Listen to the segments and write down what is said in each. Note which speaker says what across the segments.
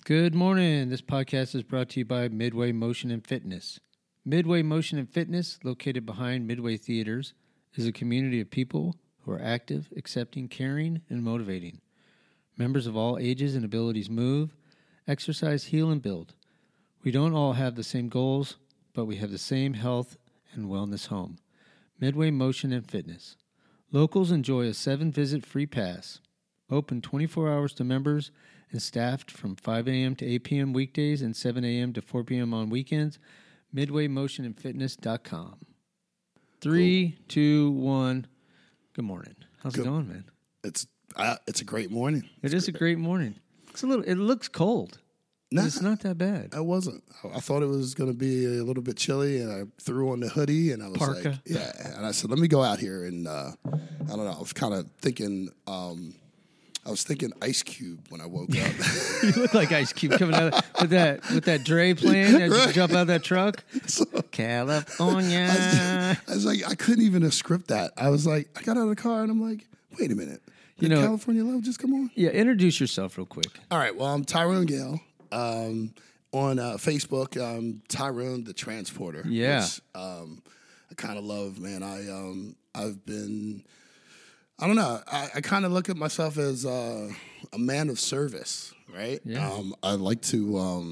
Speaker 1: Good morning. This podcast is brought to you by Midway Motion and Fitness. Midway Motion and Fitness, located behind Midway Theaters, is a community of people who are active, accepting, caring, and motivating. Members of all ages and abilities move, exercise, heal, and build. We don't all have the same goals, but we have the same health and wellness home. Midway Motion and Fitness. Locals enjoy a 7-visit free pass. Open 24 hours to members and staffed from 5 a.m. to 8 p.m. weekdays and 7 a.m. to 4 p.m. on weekends. MidwayMotionandFitness.com. 3, 2, 1. Good morning. How's it going, man?
Speaker 2: It's a great morning.
Speaker 1: It is a great morning. It looks cold. Nah, it's not that bad.
Speaker 2: I wasn't. I thought it was going to be a little bit chilly, and I threw on the hoodie, and I was
Speaker 1: Parka.
Speaker 2: like, yeah. And I said, let me go out here, and I don't know. I was kind of thinking. I was thinking Ice Cube when I woke up.
Speaker 1: You look like Ice Cube coming out with that Dre playing as you jump out of that truck.
Speaker 2: So,
Speaker 1: California.
Speaker 2: I was like, I couldn't even script that. I was like, I got out of the car, and I'm like, wait a minute. Did California Love just come on?
Speaker 1: Yeah, introduce yourself real quick.
Speaker 2: All right. Well, I'm Tyrone Gale. On Facebook, Tyrone the Transporter.
Speaker 1: Yeah.
Speaker 2: Which, I kind of love, man. I've been, I don't know. I kind of look at myself as a man of service, right?
Speaker 1: Yeah.
Speaker 2: I like to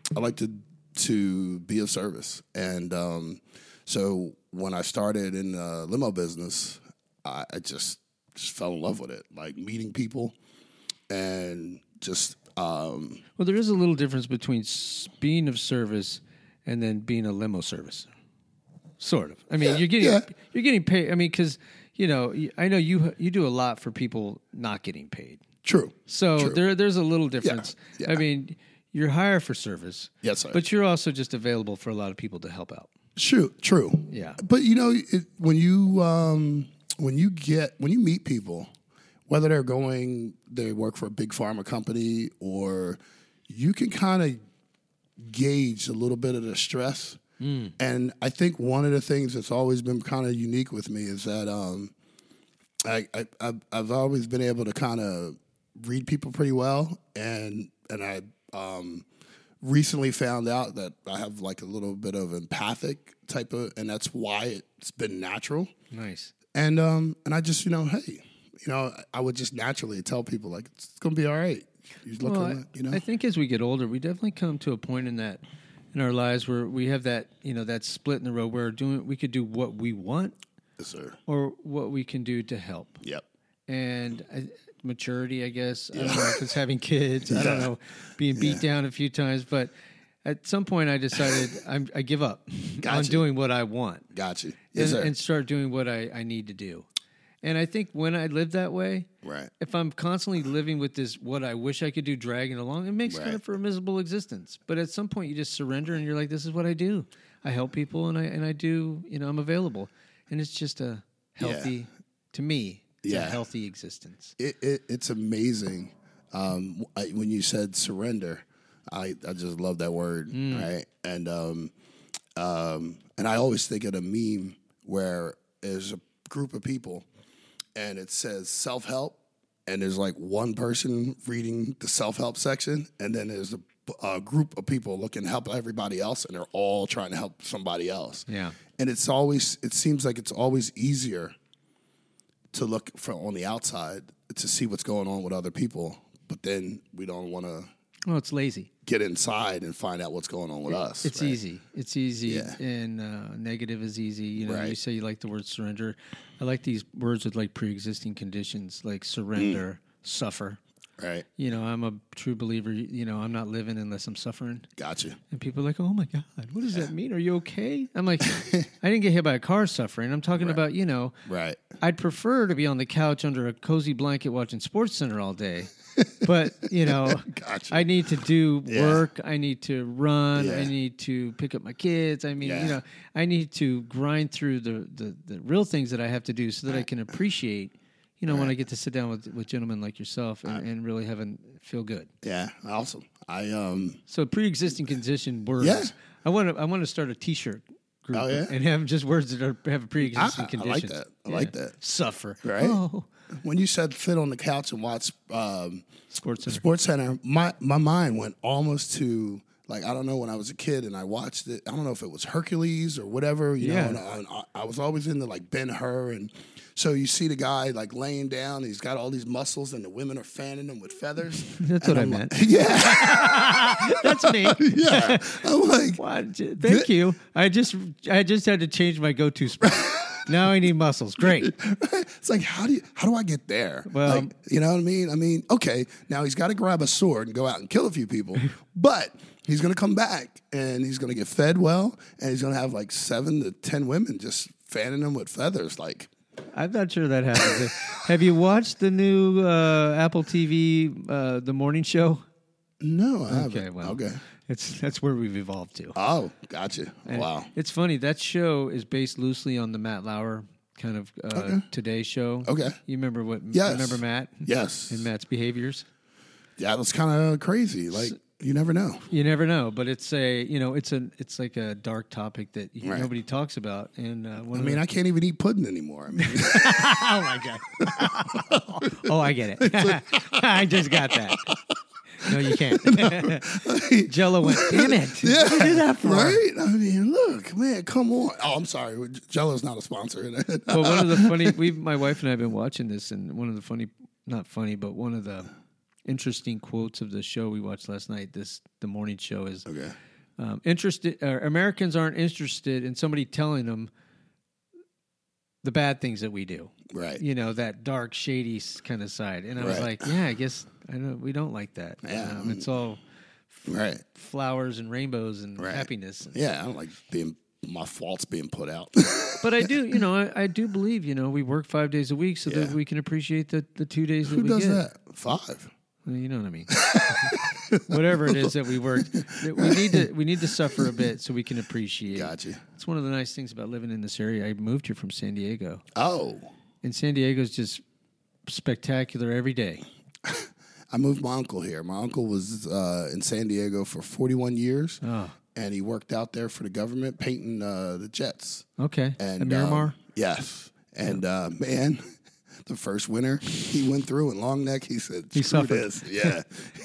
Speaker 2: be of service, and so when I started in the limo business, I just fell in love with it, like meeting people, and just.
Speaker 1: Well, there is a little difference between being of service and then being a limo service. Sort of. I mean, you're getting paid. I mean, because I know you do a lot for people not getting paid.
Speaker 2: True.
Speaker 1: So
Speaker 2: True.
Speaker 1: there's a little difference. Yeah. I mean, you're hired for service.
Speaker 2: Yes, sir.
Speaker 1: But you're also just available for a lot of people to help out.
Speaker 2: True.
Speaker 1: Yeah.
Speaker 2: But when you meet people, whether they work for a big pharma company, or you can kind of gauge a little bit of the stress. Mm. And I think one of the things that's always been kind of unique with me is that I've always been able to kind of read people pretty well, and I recently found out that I have like a little bit of empathic type of, and that's why it's been natural.
Speaker 1: Nice.
Speaker 2: And I just hey. I would just naturally tell people, like, it's going to be all right.
Speaker 1: I think as we get older, we definitely come to a point in our lives where we have that, that split in the road where we could do what we want,
Speaker 2: yes, sir,
Speaker 1: or what we can do to help.
Speaker 2: Yep.
Speaker 1: And maturity, I guess. I don't know if it's having kids. I don't know, being beat down a few times. But at some point, I decided I give up on doing what I want.
Speaker 2: Got you. Yes,
Speaker 1: and start doing what I need to do. And I think when I live that way,
Speaker 2: right,
Speaker 1: if I'm constantly living with this, what I wish I could do, dragging along, it makes kind of for a miserable existence. But at some point, you just surrender, and you're like, "This is what I do. I help people, and I do. I'm available." And it's just a healthy, to me, it's a healthy existence.
Speaker 2: It's amazing. When you said surrender, I just love that word, right? And I always think of a meme where there's a group of people, and it says self-help, and there's like one person reading the self-help section, and then there's a group of people looking to help everybody else, and they're all trying to help somebody else.
Speaker 1: Yeah. And
Speaker 2: it seems like it's always easier to look on the outside to see what's going on with other people, but then we don't want to.
Speaker 1: Well, it's lazy.
Speaker 2: Get inside and find out what's going on with us.
Speaker 1: It's easy. It's easy, and negative is easy. You say you like the word surrender. I like these words with like pre-existing conditions, like surrender, suffer.
Speaker 2: Right.
Speaker 1: I'm a true believer. I'm not living unless I'm suffering.
Speaker 2: Gotcha.
Speaker 1: And people are like, "Oh my God, what does that mean? Are you okay?" I'm like, I didn't get hit by a car suffering. I'm talking about,
Speaker 2: Right.
Speaker 1: I'd prefer to be on the couch under a cozy blanket watching SportsCenter all day. But,
Speaker 2: Gotcha.
Speaker 1: I need to do work. I need to run. Yeah. I need to pick up my kids. I mean, I need to grind through the real things that I have to do so that I can appreciate, when I get to sit down with gentlemen like yourself and really feel good.
Speaker 2: Yeah, awesome.
Speaker 1: So pre-existing condition words.
Speaker 2: Yeah.
Speaker 1: I want to start a T-shirt group and have just words that have a pre-existing condition.
Speaker 2: I like that.
Speaker 1: Suffer.
Speaker 2: Right.
Speaker 1: Oh,
Speaker 2: when you said sit on the couch and watch
Speaker 1: Sports Center.
Speaker 2: Sports Center, my mind went almost to, like, I don't know, when I was a kid and I watched it, I don't know if it was Hercules or whatever, you know, and I was always into, like, Ben-Hur, and so you see the guy, like, laying down, he's got all these muscles, and the women are fanning him with feathers.
Speaker 1: That's what I meant.
Speaker 2: Yeah.
Speaker 1: That's me.
Speaker 2: Yeah. I'm like,
Speaker 1: What? Thank you. I just had to change my go-to spot. Now I need muscles. Great.
Speaker 2: it's like, how do I get there?
Speaker 1: Well,
Speaker 2: like, you know what I mean? I mean, okay, now he's got to grab a sword and go out and kill a few people, but he's going to come back and he's going to get fed well, and he's going to have like 7 to 10 women just fanning him with feathers. Like,
Speaker 1: I'm not sure that happens. Have you watched the new Apple TV, The Morning Show?
Speaker 2: no, I haven't.
Speaker 1: Okay, well,
Speaker 2: Okay.
Speaker 1: that's where we've evolved to.
Speaker 2: Oh, gotcha.
Speaker 1: And
Speaker 2: Wow.
Speaker 1: it's funny, that show is based loosely on the Matt Lauer kind of Today Show.
Speaker 2: Okay.
Speaker 1: You remember
Speaker 2: Yes.
Speaker 1: remember Matt?
Speaker 2: Yes.
Speaker 1: And Matt's behaviors?
Speaker 2: Yeah, that's kind of crazy. Like, you never know.
Speaker 1: You never know, but it's it's like a dark topic that
Speaker 2: Right.
Speaker 1: nobody talks about. And
Speaker 2: I can't even eat pudding anymore. I mean,
Speaker 1: oh my god! Oh, I get it. I just got that. No, you can't. Jello went, damn it.
Speaker 2: yeah,
Speaker 1: What did you do that for?
Speaker 2: right? I mean, look, man, come on. Oh, I'm sorry. Jello's not a sponsor.
Speaker 1: Well, one of the funny, my wife and I have been watching this, and one of the funny, not funny, but one of the interesting quotes of the show we watched last night, the morning show, is
Speaker 2: Okay.
Speaker 1: Americans aren't interested in somebody telling them the bad things that we do.
Speaker 2: Right.
Speaker 1: You know, that dark, shady kind of side. And I was
Speaker 2: Right.
Speaker 1: like, yeah, I guess we don't like that.
Speaker 2: Yeah.
Speaker 1: It's all
Speaker 2: Right.
Speaker 1: flowers and rainbows and
Speaker 2: Right.
Speaker 1: happiness.
Speaker 2: Yeah, I don't like my faults being put out.
Speaker 1: But I do, I do believe, we work 5 days a week so that
Speaker 2: Yeah.
Speaker 1: we can appreciate the 2 days that
Speaker 2: Who
Speaker 1: we
Speaker 2: does
Speaker 1: get.
Speaker 2: that? 5.
Speaker 1: Well, you know what I mean. Whatever it is that we work, we need to suffer a bit so we can appreciate.
Speaker 2: Gotcha.
Speaker 1: It's one of the nice things about living in this area. I moved here from San Diego,
Speaker 2: Oh,
Speaker 1: and San Diego's just spectacular every day.
Speaker 2: I moved my uncle here. My uncle was in San Diego for 41 years,
Speaker 1: Oh,
Speaker 2: and he worked out there for the government painting the jets.
Speaker 1: okay.
Speaker 2: And
Speaker 1: The Miramar.
Speaker 2: yes. And man, the first winter he went through in Long Neck, he said,
Speaker 1: He
Speaker 2: "Screw
Speaker 1: suffered.
Speaker 2: this." Yeah.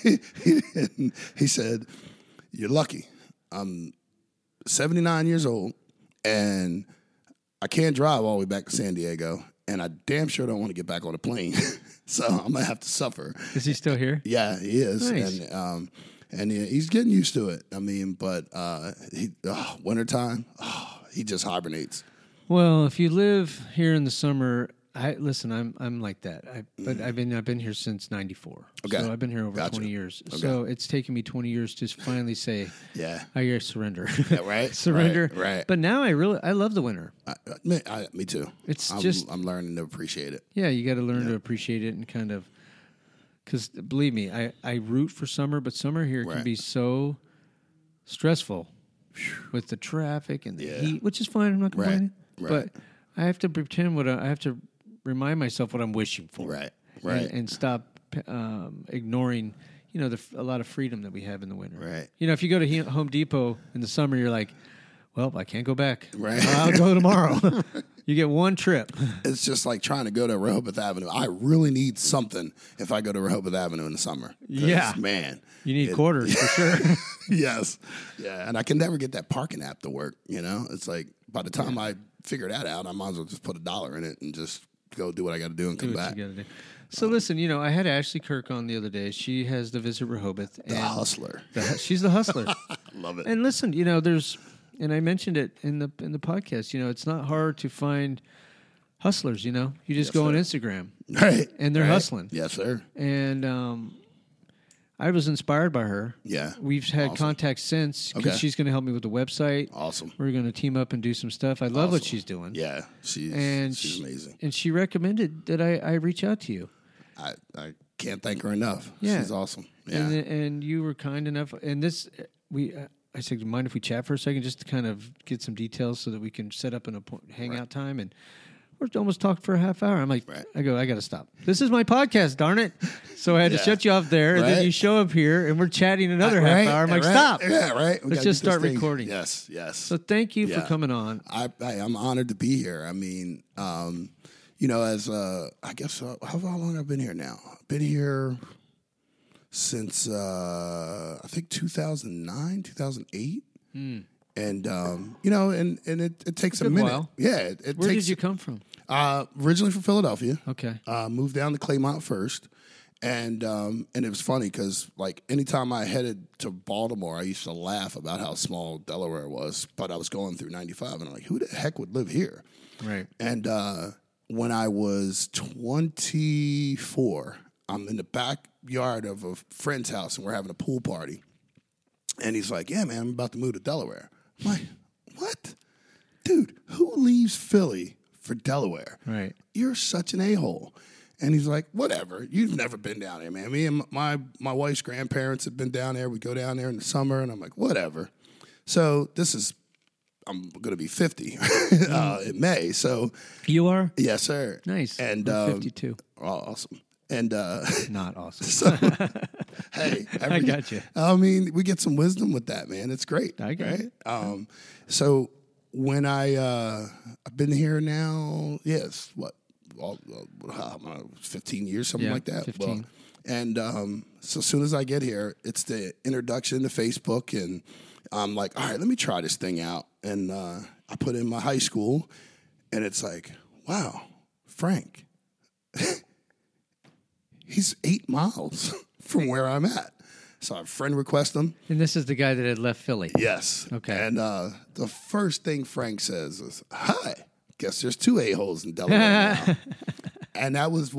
Speaker 2: he said, "You're lucky. I'm 79 years old, and I can't drive all the way back to San Diego, and I damn sure don't want to get back on a plane. So I'm gonna have to suffer."
Speaker 1: Is he still here?
Speaker 2: Yeah, he is,
Speaker 1: Nice.
Speaker 2: and he's getting used to it. I mean, but wintertime, he just hibernates.
Speaker 1: Well, if you live here in the summer, I'm like that. But I've been here since '94.
Speaker 2: Okay.
Speaker 1: So I've been here over
Speaker 2: Gotcha.
Speaker 1: 20 years.
Speaker 2: Okay.
Speaker 1: So it's taken me 20 years to finally say,
Speaker 2: Yeah,
Speaker 1: I gotta surrender.
Speaker 2: yeah, right,
Speaker 1: Surrender.
Speaker 2: right.
Speaker 1: But now I love the winter.
Speaker 2: Me too.
Speaker 1: It's
Speaker 2: I'm learning to appreciate it.
Speaker 1: Yeah, you got to learn to appreciate it and kind of, because believe me, I root for summer, but summer here can
Speaker 2: Right.
Speaker 1: be so stressful with the traffic and the
Speaker 2: Yeah.
Speaker 1: heat, which is fine. I'm not complaining.
Speaker 2: Right.
Speaker 1: But I have to pretend I have to remind myself what I'm wishing for.
Speaker 2: Right.
Speaker 1: And stop ignoring, a lot of freedom that we have in the winter.
Speaker 2: Right.
Speaker 1: If you go to Home Depot in the summer, you're like, well, I can't go back.
Speaker 2: Right.
Speaker 1: I'll go tomorrow. You get one trip.
Speaker 2: It's just like trying to go to Rehoboth Avenue. I really need something if I go to Rehoboth Avenue in the summer. 'Cause,
Speaker 1: Yeah.
Speaker 2: man.
Speaker 1: You need quarters for sure.
Speaker 2: Yes. Yeah. And I can never get that parking app to work. It's like by the time I figure that out, I might as well just put $1 in it and just go do what I got to do and come
Speaker 1: Do what
Speaker 2: back.
Speaker 1: you gotta do. So listen, I had Ashley Kirk on the other day. She has the Visit Rehoboth.
Speaker 2: The hustler.
Speaker 1: She's the hustler.
Speaker 2: I love it.
Speaker 1: And listen, and I mentioned it in the podcast. It's not hard to find hustlers. You just go on Instagram
Speaker 2: Right.
Speaker 1: and they're
Speaker 2: Right.
Speaker 1: hustling.
Speaker 2: Yes, sir.
Speaker 1: And I was inspired by her.
Speaker 2: Yeah.
Speaker 1: We've had
Speaker 2: Awesome.
Speaker 1: contact since because
Speaker 2: Okay.
Speaker 1: she's going to help me with the website.
Speaker 2: Awesome.
Speaker 1: We're going to team up and do some stuff. I love what
Speaker 2: Awesome.
Speaker 1: she's doing.
Speaker 2: Yeah. She's amazing.
Speaker 1: And she recommended that I reach out to you.
Speaker 2: I can't thank her enough.
Speaker 1: Yeah.
Speaker 2: She's awesome. Yeah.
Speaker 1: And you were kind enough. And this, I said, do you mind if we chat for a second just to kind of get some details so that we can set up an hangout time? And we're almost talked for a half hour. I'm like,
Speaker 2: Right.
Speaker 1: I got to stop. This is my podcast, darn it. So I had to
Speaker 2: Yeah.
Speaker 1: shut you off there. And then
Speaker 2: Right.
Speaker 1: you show up here and we're chatting another half hour. I'm like,
Speaker 2: right,
Speaker 1: stop.
Speaker 2: Yeah, right. We
Speaker 1: Let's
Speaker 2: gotta
Speaker 1: just
Speaker 2: get this
Speaker 1: start
Speaker 2: thing-
Speaker 1: recording.
Speaker 2: Yes, yes.
Speaker 1: So thank you for
Speaker 2: Yeah.
Speaker 1: coming on.
Speaker 2: I'm honored to be here. I mean, as I guess how long I've been here now? I've been here since I think 2009, 2008. And and it takes a minute.
Speaker 1: While.
Speaker 2: Yeah,
Speaker 1: Where did you come from?
Speaker 2: Originally from Philadelphia.
Speaker 1: Okay.
Speaker 2: Moved down to Claymont first, and it was funny because like anytime I headed to Baltimore, I used to laugh about how small Delaware was. But I was going through 95, and I'm like, who the heck would live here?
Speaker 1: Right.
Speaker 2: And when I was 24, I'm in the backyard of a friend's house, and we're having a pool party. And he's like, yeah, man, I'm about to move to Delaware. I'm like, what? Dude, who leaves Philly for Delaware?
Speaker 1: Right.
Speaker 2: You're such an a-hole. And he's like, whatever. You've never been down there, man. Me and my wife's grandparents have been down there. We go down there in the summer, and I'm like, whatever. So I'm going to be 50 in May. So
Speaker 1: You are?
Speaker 2: yes, sir.
Speaker 1: Nice.
Speaker 2: And
Speaker 1: I'm 52.
Speaker 2: Oh, awesome. And
Speaker 1: Not awesome.
Speaker 2: so, hey,
Speaker 1: I got you.
Speaker 2: I mean, we get some wisdom with that, man. It's great.
Speaker 1: I get it.
Speaker 2: So when I've been here now, yes, 15 years, something like that.
Speaker 1: 15.
Speaker 2: Well, and so as soon as I get here, it's the introduction to Facebook, and I'm like, all right, let me try this thing out. And I put in my high school, and it's like, wow, Frank, he's 8 miles from where I'm at. So I friend request him.
Speaker 1: And this is the guy that had left Philly.
Speaker 2: Yes.
Speaker 1: Okay.
Speaker 2: And the first thing Frank says is, hi, guess there's 2 a-holes in Delaware now. And that was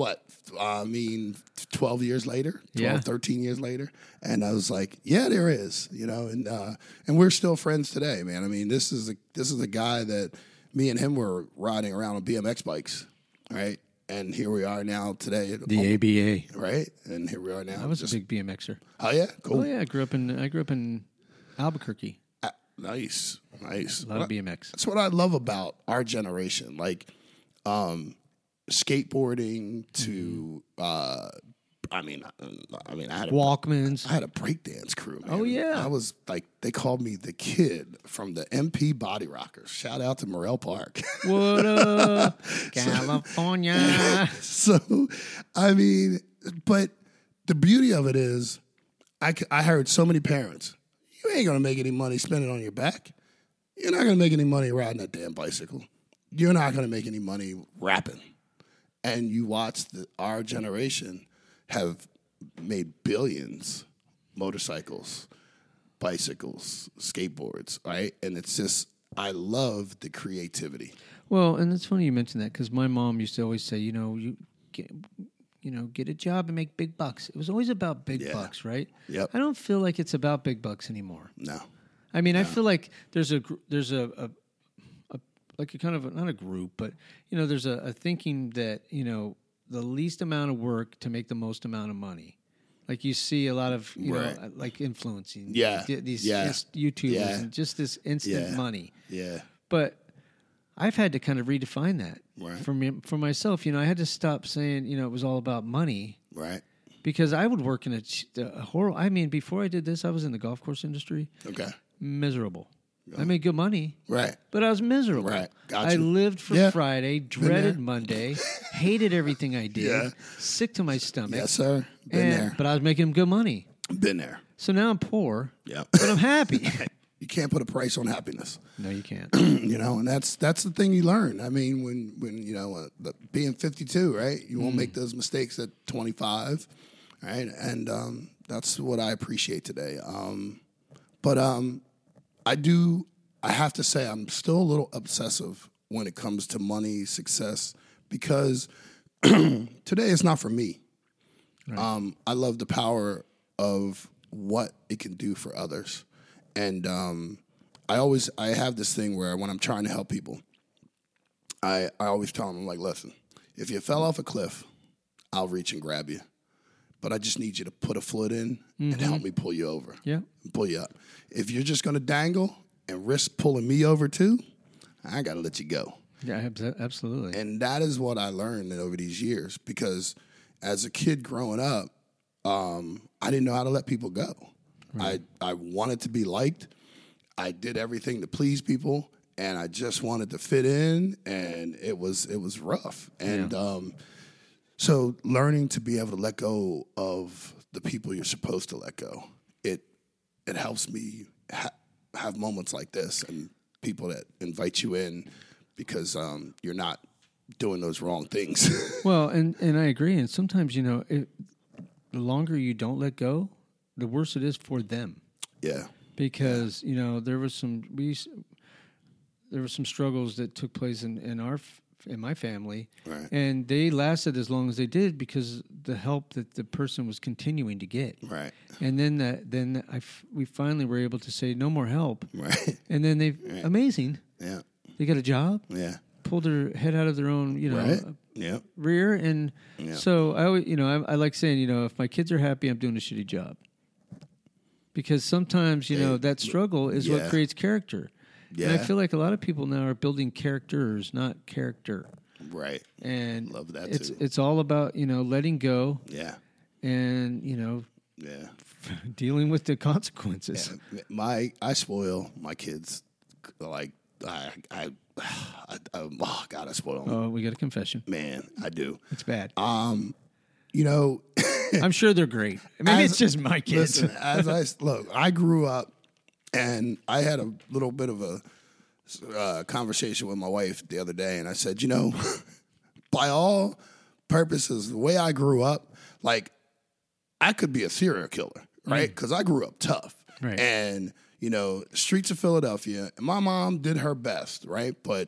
Speaker 2: 12 years later, 13 years later. And I was like, yeah, there is, and we're still friends today, man. I mean, this is a guy that me and him were riding around on BMX bikes, right? And here we are now today.
Speaker 1: The ABA.
Speaker 2: Right? And here we are now.
Speaker 1: I was a big BMXer.
Speaker 2: Oh, yeah? Cool.
Speaker 1: Oh, yeah. I grew up in Albuquerque.
Speaker 2: Nice.
Speaker 1: A lot of BMX.
Speaker 2: That's what I love about our generation. Like, skateboarding to, I had
Speaker 1: Walkmans.
Speaker 2: I had a breakdance crew, man.
Speaker 1: Oh, yeah.
Speaker 2: I was like, they called me the kid from the MP Body Rockers. Shout out to Morrell Park.
Speaker 1: What up, California?
Speaker 2: So, I mean, but the beauty of it is, I heard so many parents, you ain't going to make any money spending on your back. You're not going to make any money riding that damn bicycle. You're not going to make any money rapping. And you watch our generation have made billions, motorcycles, bicycles, skateboards, right? And it's just, I love the creativity.
Speaker 1: Well, and it's funny you mentioned that because my mom used to always say, you get a job and make big bucks. It was always about big bucks, right?
Speaker 2: Yep.
Speaker 1: I don't feel like it's about big bucks anymore.
Speaker 2: No.
Speaker 1: I mean, I feel like there's a like a kind of not a group, but there's a thinking that the least amount of work to make the most amount of money. Like you see a lot of like influencing, these YouTubers and just this instant money.
Speaker 2: Yeah,
Speaker 1: but I've had to kind of redefine that for myself. I had to stop saying it was all about money,
Speaker 2: right?
Speaker 1: Because I would work in a horrible. I mean, before I did this, I was in the golf course industry.
Speaker 2: Okay,
Speaker 1: miserable. I made good money,
Speaker 2: right?
Speaker 1: But I was miserable.
Speaker 2: Right, gotcha.
Speaker 1: I lived for Friday, dreaded Monday, hated everything I did, sick to my stomach.
Speaker 2: Yes, sir. Been there.
Speaker 1: But I was making good money.
Speaker 2: Been there.
Speaker 1: So now I'm poor.
Speaker 2: Yeah,
Speaker 1: but I'm happy.
Speaker 2: You can't put a price on happiness.
Speaker 1: No, you can't.
Speaker 2: And that's the thing you learn. I mean, when being 52, right? You won't make those mistakes at 25, right? And that's what I appreciate today. I have to say I'm still a little obsessive when it comes to money, success, because today it's not for me. Right. I love the power of what it can do for others. And I have this thing where when I'm trying to help people, I always tell them, I'm like, listen, if you fell off a cliff, I'll reach and grab you. But I just need you to put a foot in and help me pull you over.
Speaker 1: Yeah.
Speaker 2: Pull you up. If you're just going to dangle and risk pulling me over too, I got to let you go.
Speaker 1: Yeah, absolutely.
Speaker 2: And that is what I learned over these years, because as a kid growing up, I didn't know how to let people go. Right. I wanted to be liked. I did everything to please people, and I just wanted to fit in, and it was rough. And so learning to be able to let go of the people you're supposed to let go, it helps me have moments like this and people that invite you in because you're not doing those wrong things.
Speaker 1: Well, and I agree. And sometimes, the longer you don't let go, the worse it is for them.
Speaker 2: Yeah.
Speaker 1: Because, there was some struggles that took place in my family,
Speaker 2: Right.
Speaker 1: and they lasted as long as they did because the help that the person was continuing to get.
Speaker 2: Right.
Speaker 1: And then we finally were able to say no more help.
Speaker 2: Right.
Speaker 1: And then amazing.
Speaker 2: Yeah.
Speaker 1: They got a job.
Speaker 2: Yeah.
Speaker 1: Pulled their head out of their own,
Speaker 2: Right. Yeah.
Speaker 1: rear, and so I always, I like saying, if my kids are happy, I'm doing a shitty job. Because sometimes, that struggle is what creates character.
Speaker 2: Yeah.
Speaker 1: And I feel like a lot of people now are building characters, not character.
Speaker 2: Right.
Speaker 1: And
Speaker 2: love that too.
Speaker 1: It's all about, letting go.
Speaker 2: Yeah.
Speaker 1: And,
Speaker 2: Yeah.
Speaker 1: dealing with the consequences.
Speaker 2: Yeah. I spoil my kids like I spoil them.
Speaker 1: Oh, we got a confession.
Speaker 2: Man, I do.
Speaker 1: It's bad.
Speaker 2: I'm
Speaker 1: sure they're great. Maybe it's just my kids.
Speaker 2: Listen, I grew up and I had a little bit of a conversation with my wife the other day, and I said, by all purposes, the way I grew up, like I could be a serial killer, right? Because I grew up tough.
Speaker 1: Right.
Speaker 2: And, streets of Philadelphia, and my mom did her best, right? But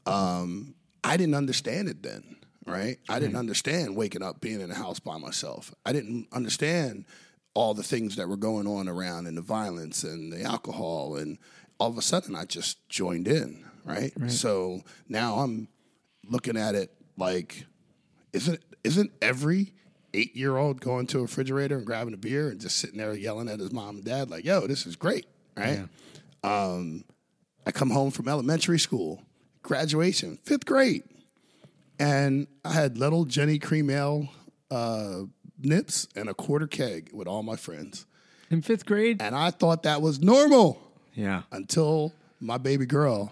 Speaker 2: I didn't understand it then, right? I didn't understand waking up, being in a house by myself. I didn't understand all the things that were going on around and the violence and the alcohol. And all of a sudden, I just joined in, right? So now I'm looking at it like, isn't every 8-year-old going to a refrigerator and grabbing a beer and just sitting there yelling at his mom and dad like, yo, this is great, right? Yeah. I come home from elementary school, graduation, 5th grade, and I had little Jenny Cream Ale nips and a quarter keg with all my friends.
Speaker 1: In 5th grade?
Speaker 2: And I thought that was normal.
Speaker 1: Yeah.
Speaker 2: Until my baby girl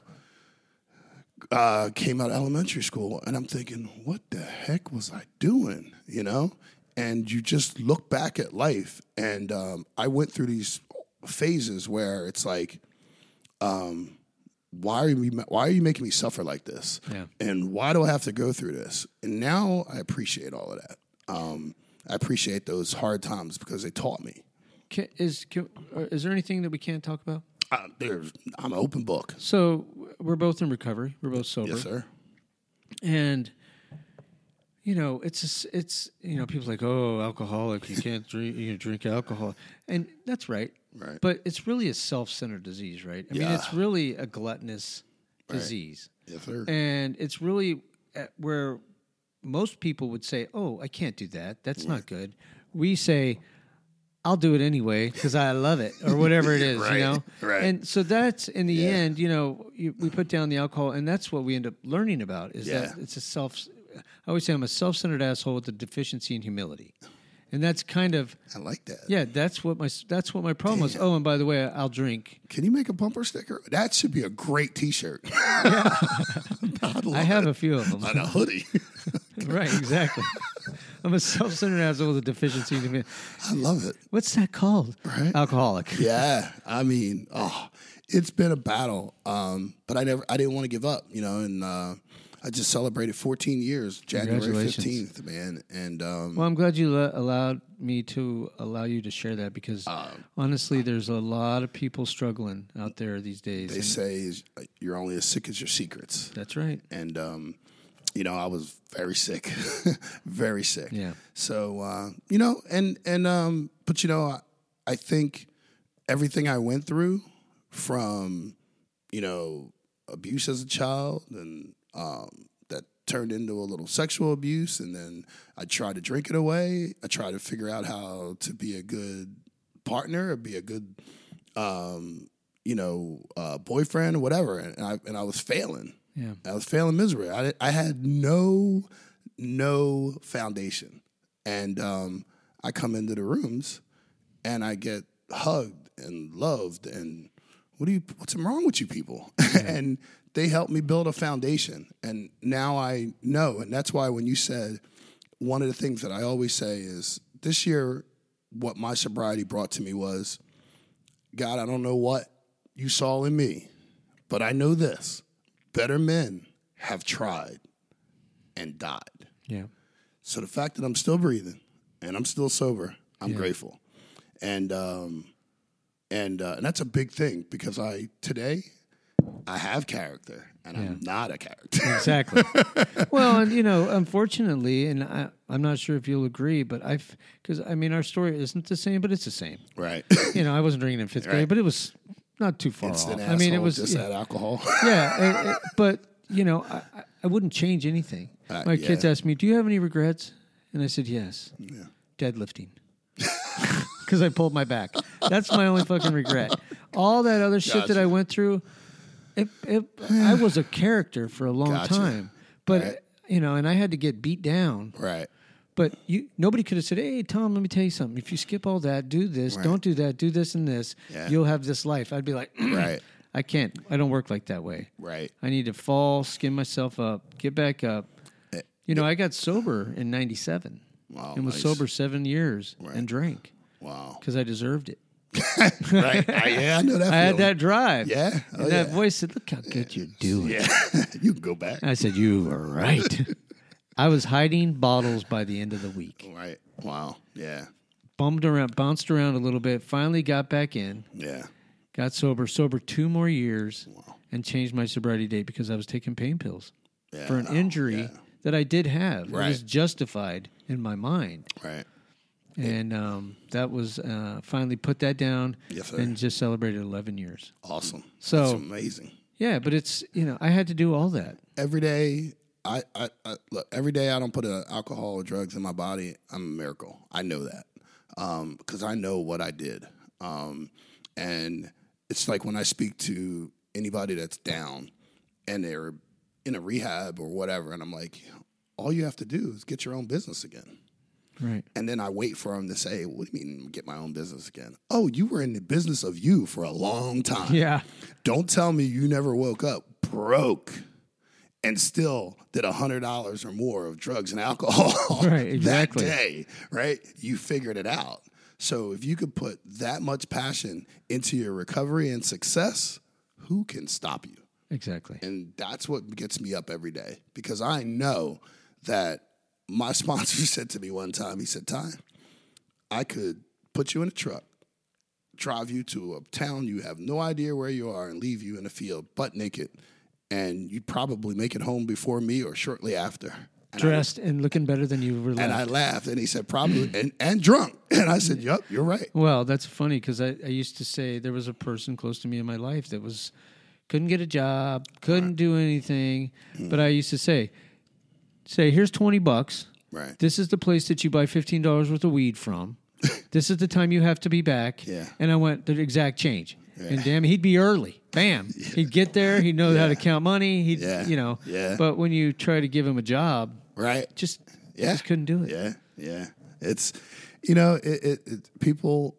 Speaker 2: came out of elementary school, and I'm thinking, what the heck was I doing, And you just look back at life, and I went through these phases where it's like, why are you making me suffer like this?
Speaker 1: Yeah. And
Speaker 2: why do I have to go through this? And now I appreciate all of that. I appreciate those hard times because they taught me.
Speaker 1: Is there anything that we can't talk about?
Speaker 2: I'm an open book.
Speaker 1: So we're both in recovery. We're both sober.
Speaker 2: Yes, sir.
Speaker 1: And it's people's like, oh, alcoholic, you can't drink alcohol, and that's right.
Speaker 2: Right.
Speaker 1: But it's really a self-centered disease, right? I mean, it's really a gluttonous disease.
Speaker 2: Yes, sir.
Speaker 1: And it's really where most people would say, oh, I can't do that. That's not good. We say, I'll do it anyway because I love it, or whatever it is,
Speaker 2: Right.
Speaker 1: And so that's, in the end, we put down the alcohol, and that's what we end up learning about is that it's I always say I'm a self-centered asshole with a deficiency in humility. And that's kind of,
Speaker 2: I like that.
Speaker 1: yeah, that's what my problem was. Oh, and by the way, I'll drink.
Speaker 2: Can you make a bumper sticker? That should be a great T-shirt.
Speaker 1: I have a few of them.
Speaker 2: On a hoodie.
Speaker 1: Right, exactly. I'm a self-centered asshole with a deficiency in humility.
Speaker 2: I love it.
Speaker 1: What's that called?
Speaker 2: Right?
Speaker 1: Alcoholic.
Speaker 2: Yeah, I mean, it's been a battle, but I didn't want to give up, and I just celebrated 14 years, January 15th, man. And
Speaker 1: well, I'm glad you allowed me to allow you to share that because honestly, there's a lot of people struggling out there these days.
Speaker 2: They say you're only as sick as your secrets.
Speaker 1: That's right.
Speaker 2: And I was very sick, very sick.
Speaker 1: Yeah.
Speaker 2: So but I think everything I went through, from abuse as a child and that turned into a little sexual abuse, and then I tried to drink it away. I tried to figure out how to be a good partner, or be a good, boyfriend or whatever, and I was failing.
Speaker 1: Yeah,
Speaker 2: I was failing miserably. I had no foundation, and I come into the rooms, and I get hugged and loved and what's wrong with you people? And they helped me build a foundation. And now I know. And that's why when you said, one of the things that I always say is, this year, what my sobriety brought to me was, God, I don't know what you saw in me, but I know this. Better men have tried and died.
Speaker 1: Yeah.
Speaker 2: So the fact that I'm still breathing and I'm still sober, I'm grateful. And that's a big thing, because today I have character and I'm not a character.
Speaker 1: Exactly. Well, and unfortunately, and I'm not sure if you'll agree, but because our story isn't the same, but it's the same.
Speaker 2: Right.
Speaker 1: I wasn't drinking in fifth grade, but it was not too far
Speaker 2: Instant
Speaker 1: off. It was
Speaker 2: just had alcohol.
Speaker 1: Yeah, but I wouldn't change anything. My kids asked me, "Do you have any regrets?" And I said, "Yes." Yeah. Deadlifting. Because I pulled my back. That's my only fucking regret. All that other shit that I went through, I was a character for a long time. But, and I had to get beat down.
Speaker 2: Right.
Speaker 1: But nobody could have said, "Hey, Tom, let me tell you something. If you skip all that, do this, don't do that, do this and this, you'll have this life." I'd be like,
Speaker 2: right.
Speaker 1: I can't. I don't work like that way.
Speaker 2: Right.
Speaker 1: I need to fall, skin myself up, get back up. I got sober in 97.
Speaker 2: Wow.
Speaker 1: And was sober 7 years and drank.
Speaker 2: Wow.
Speaker 1: Because I deserved it.
Speaker 2: Right. I know that.
Speaker 1: I had that drive.
Speaker 2: Yeah.
Speaker 1: And that voice said, "Look how good you're doing."
Speaker 2: Yeah. You can go back.
Speaker 1: I said, "You are right." I was hiding bottles by the end of the week.
Speaker 2: Right. Wow. Yeah.
Speaker 1: Bounced around a little bit, finally got back in.
Speaker 2: Yeah.
Speaker 1: Got sober 2 more years, and changed my sobriety date because I was taking pain pills for an injury that I did have. Right. It was justified in my mind.
Speaker 2: Right.
Speaker 1: And that was finally put that down.
Speaker 2: Yes, sir.
Speaker 1: And just celebrated 11 years.
Speaker 2: Awesome.
Speaker 1: So
Speaker 2: that's amazing.
Speaker 1: Yeah, but it's I had to do all that
Speaker 2: every day. I look, every day I don't put alcohol or drugs in my body, I'm a miracle. I know that because I know what I did. And it's like when I speak to anybody that's down and they're in a rehab or whatever, and I'm like, all you have to do is get your own business again.
Speaker 1: Right. And
Speaker 2: then I wait for them to say, "What do you mean get my own business again?" Oh, you were in the business of you for a long time.
Speaker 1: Yeah.
Speaker 2: Don't tell me you never woke up broke and still did $100 or more of drugs and alcohol
Speaker 1: right, exactly.
Speaker 2: that day, right? You figured it out. So if you could put that much passion into your recovery and success, who can stop you?
Speaker 1: Exactly.
Speaker 2: And that's what gets me up every day, because I know that my sponsor said to me one time, he said, "Ty, I could put you in a truck, drive you to a town you have no idea where you are, and leave you in a field butt naked, and you'd probably make it home before me or shortly after." And
Speaker 1: dressed and looking better than you were left.
Speaker 2: And I laughed, and he said, "Probably, and drunk." And I said, "Yup, you're right."
Speaker 1: Well, that's funny, because I used to say there was a person close to me in my life that couldn't get a job, couldn't do anything, but I used to say, "Here's $20.
Speaker 2: Right.
Speaker 1: This is the place that you buy $15 worth of weed from. This is the time you have to be back."
Speaker 2: Yeah.
Speaker 1: And I went, the exact change. Yeah. And damn, he'd be early. Bam. Yeah. He'd get there. He'd know how to count money. He'd,
Speaker 2: Yeah.
Speaker 1: But when you try to give him a job,
Speaker 2: right.
Speaker 1: Just couldn't do it.
Speaker 2: Yeah. Yeah. It's, people,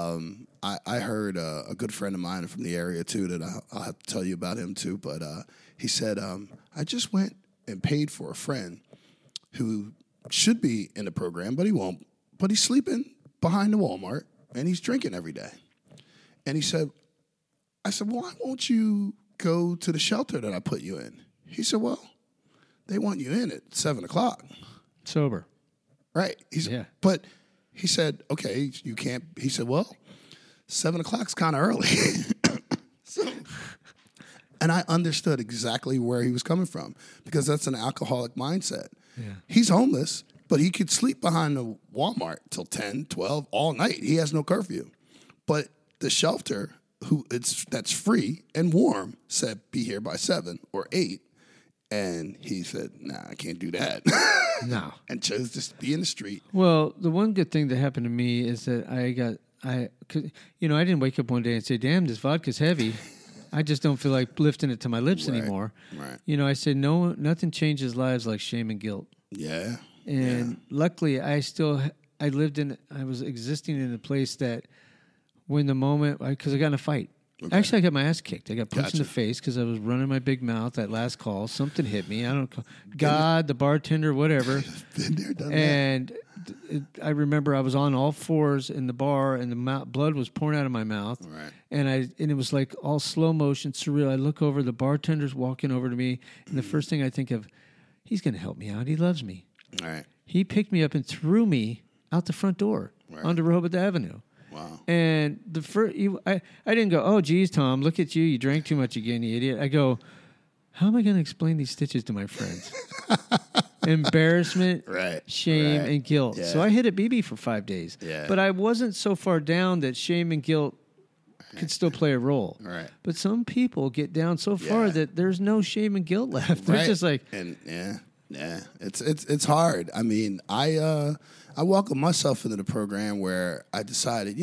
Speaker 2: I heard a good friend of mine from the area too, that I'll have to tell you about him too. But he said, "I just went and paid for a friend who should be in the program, but he won't. But he's sleeping behind the Walmart and he's drinking every day." And he said, I said, "Why won't you go to the shelter that I put you in?" He said, "Well, they want you in at 7:00.
Speaker 1: Sober.
Speaker 2: Right. But he said, "Okay, you can't." He said, "Well, 7:00's kind of early." And I understood exactly where he was coming from, because that's an alcoholic mindset.
Speaker 1: Yeah.
Speaker 2: He's homeless, but he could sleep behind the Walmart till 10, 12, all night. He has no curfew. But the shelter, that's free and warm, said be here by 7 or 8. And he said, "Nah, I can't do that."
Speaker 1: No.
Speaker 2: And chose to be in the street.
Speaker 1: Well, the one good thing that happened to me is that I didn't wake up one day and say, "Damn, this vodka's heavy. I just don't feel like lifting it to my lips anymore."
Speaker 2: Right.
Speaker 1: I said, no, nothing changes lives like shame and guilt.
Speaker 2: Yeah.
Speaker 1: And luckily, I was existing in a place that when the moment, because I got in a fight.
Speaker 2: Okay.
Speaker 1: Actually, I got my ass kicked. I got punched in
Speaker 2: Gotcha.
Speaker 1: the face because I was running my big mouth. That last call, something hit me. I don't know. God, the bartender, whatever.
Speaker 2: Been there, done that.
Speaker 1: And I remember I was on all fours in the bar, and the blood was pouring out of my mouth.
Speaker 2: Right.
Speaker 1: And it was like all slow motion, surreal. I look over, the bartender's walking over to me, and the first thing I think of, he's going to help me out. He loves me.
Speaker 2: All right.
Speaker 1: He picked me up and threw me out the front door onto Rehoboth Avenue.
Speaker 2: Wow.
Speaker 1: And the first, I didn't go, oh, geez, Tom, look at you. You drank too much again, you idiot. I go, how am I going to explain these stitches to my friends? Embarrassment, shame, and guilt.
Speaker 2: Yeah.
Speaker 1: So I hit a BB for 5 days.
Speaker 2: Yeah.
Speaker 1: But I wasn't so far down that shame and guilt could still play a role.
Speaker 2: Right.
Speaker 1: But some people get down so far that there's no shame and guilt left. They're just like...
Speaker 2: And it's hard. I mean, I welcomed myself into the program where I decided,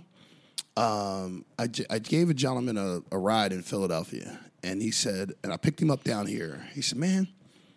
Speaker 2: I gave a gentleman a ride in Philadelphia, and he said, and I picked him up down here. He said, man,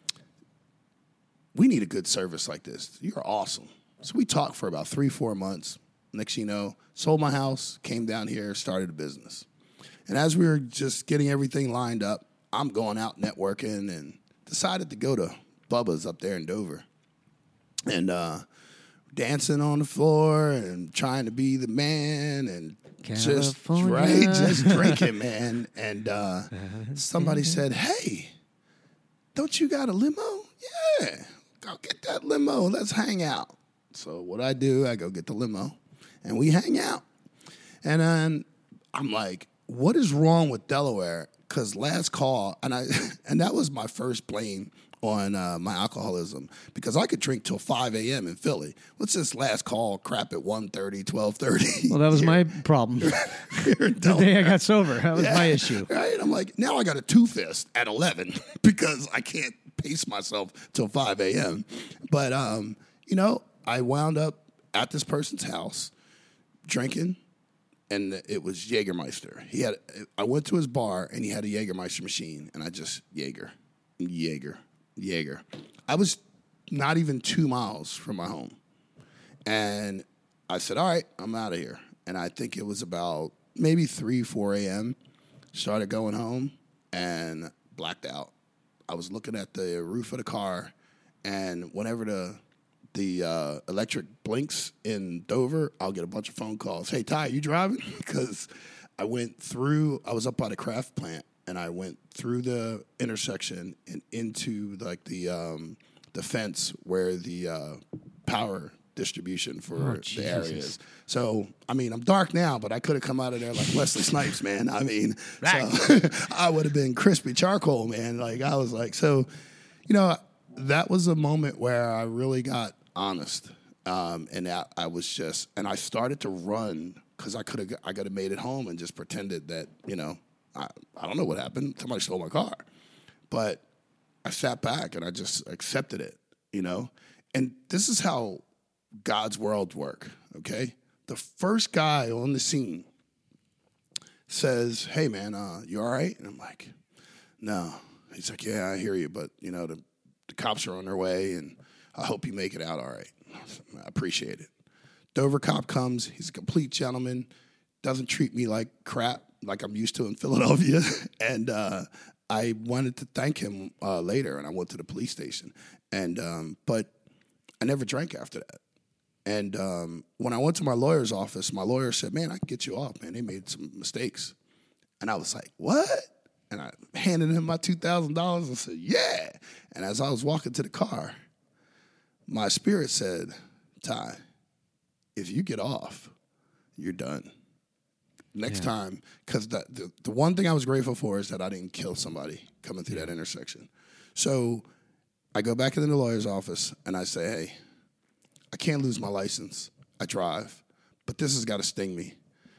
Speaker 2: we need a good service like this. You're awesome. So we talked for about 3-4 months. Next thing you know, sold my house, came down here, started a business. And as we were just getting everything lined up, I'm going out networking and decided to go to Bubba's up there in Dover. And dancing on the floor and trying to be the man and just drinking, man. And somebody said, hey, don't you got a limo? Yeah, go get that limo. Let's hang out. So what I do, I go get the limo, and we hang out. And then I'm like, what is wrong with Delaware? Because last call, and that was my first blame on my alcoholism, because I could drink till 5 a.m. in Philly. What's this last call crap at 1:30, 12:30?
Speaker 1: Well, that was my problem. The day I got sober, that was my issue.
Speaker 2: Right? I'm like, now I got a two-fist at 11 because I can't pace myself till 5 a.m. But, I wound up at this person's house drinking, and it was Jägermeister. I went to his bar, and he had a Jägermeister machine, and I just, Jaeger. I was not even 2 miles from my home. And I said, all right, I'm out of here. And I think it was about maybe 3, 4 a.m. Started going home and blacked out. I was looking at the roof of the car, and whenever the electric blinks in Dover, I'll get a bunch of phone calls. Hey, Ty, you driving? Because I was up by the craft plant, and I went through the intersection and into like the fence where the power distribution for the area is. So, I mean, I'm dark now, but I could have come out of there like Wesley Snipes, man. I mean, so I would have been crispy charcoal, man. Like, I was like, so, that was a moment where I really got honest. And I was just, and I started to run because I could have made it home and just pretended that, I don't know what happened. Somebody stole my car. But I sat back and I just accepted it, And this is how God's world work, okay? The first guy on the scene says, hey, man, you all right? And I'm like, no. He's like, yeah, I hear you, but, the cops are on their way, and I hope you make it out all right. I appreciate it. Dover cop comes. He's a complete gentleman, doesn't treat me like crap like I'm used to in Philadelphia. And I wanted to thank him later, and I went to the police station. And but I never drank after that. And when I went to my lawyer's office, my lawyer said, man, I can get you off, man. They made some mistakes. And I was like, what? And I handed him my $2,000 and said, yeah. And as I was walking to the car, my spirit said, Ty, if you get off, you're done. Next time, because the one thing I was grateful for is that I didn't kill somebody coming through that intersection. So I go back into the lawyer's office and I say, hey, I can't lose my license. I drive, but this has got to sting me.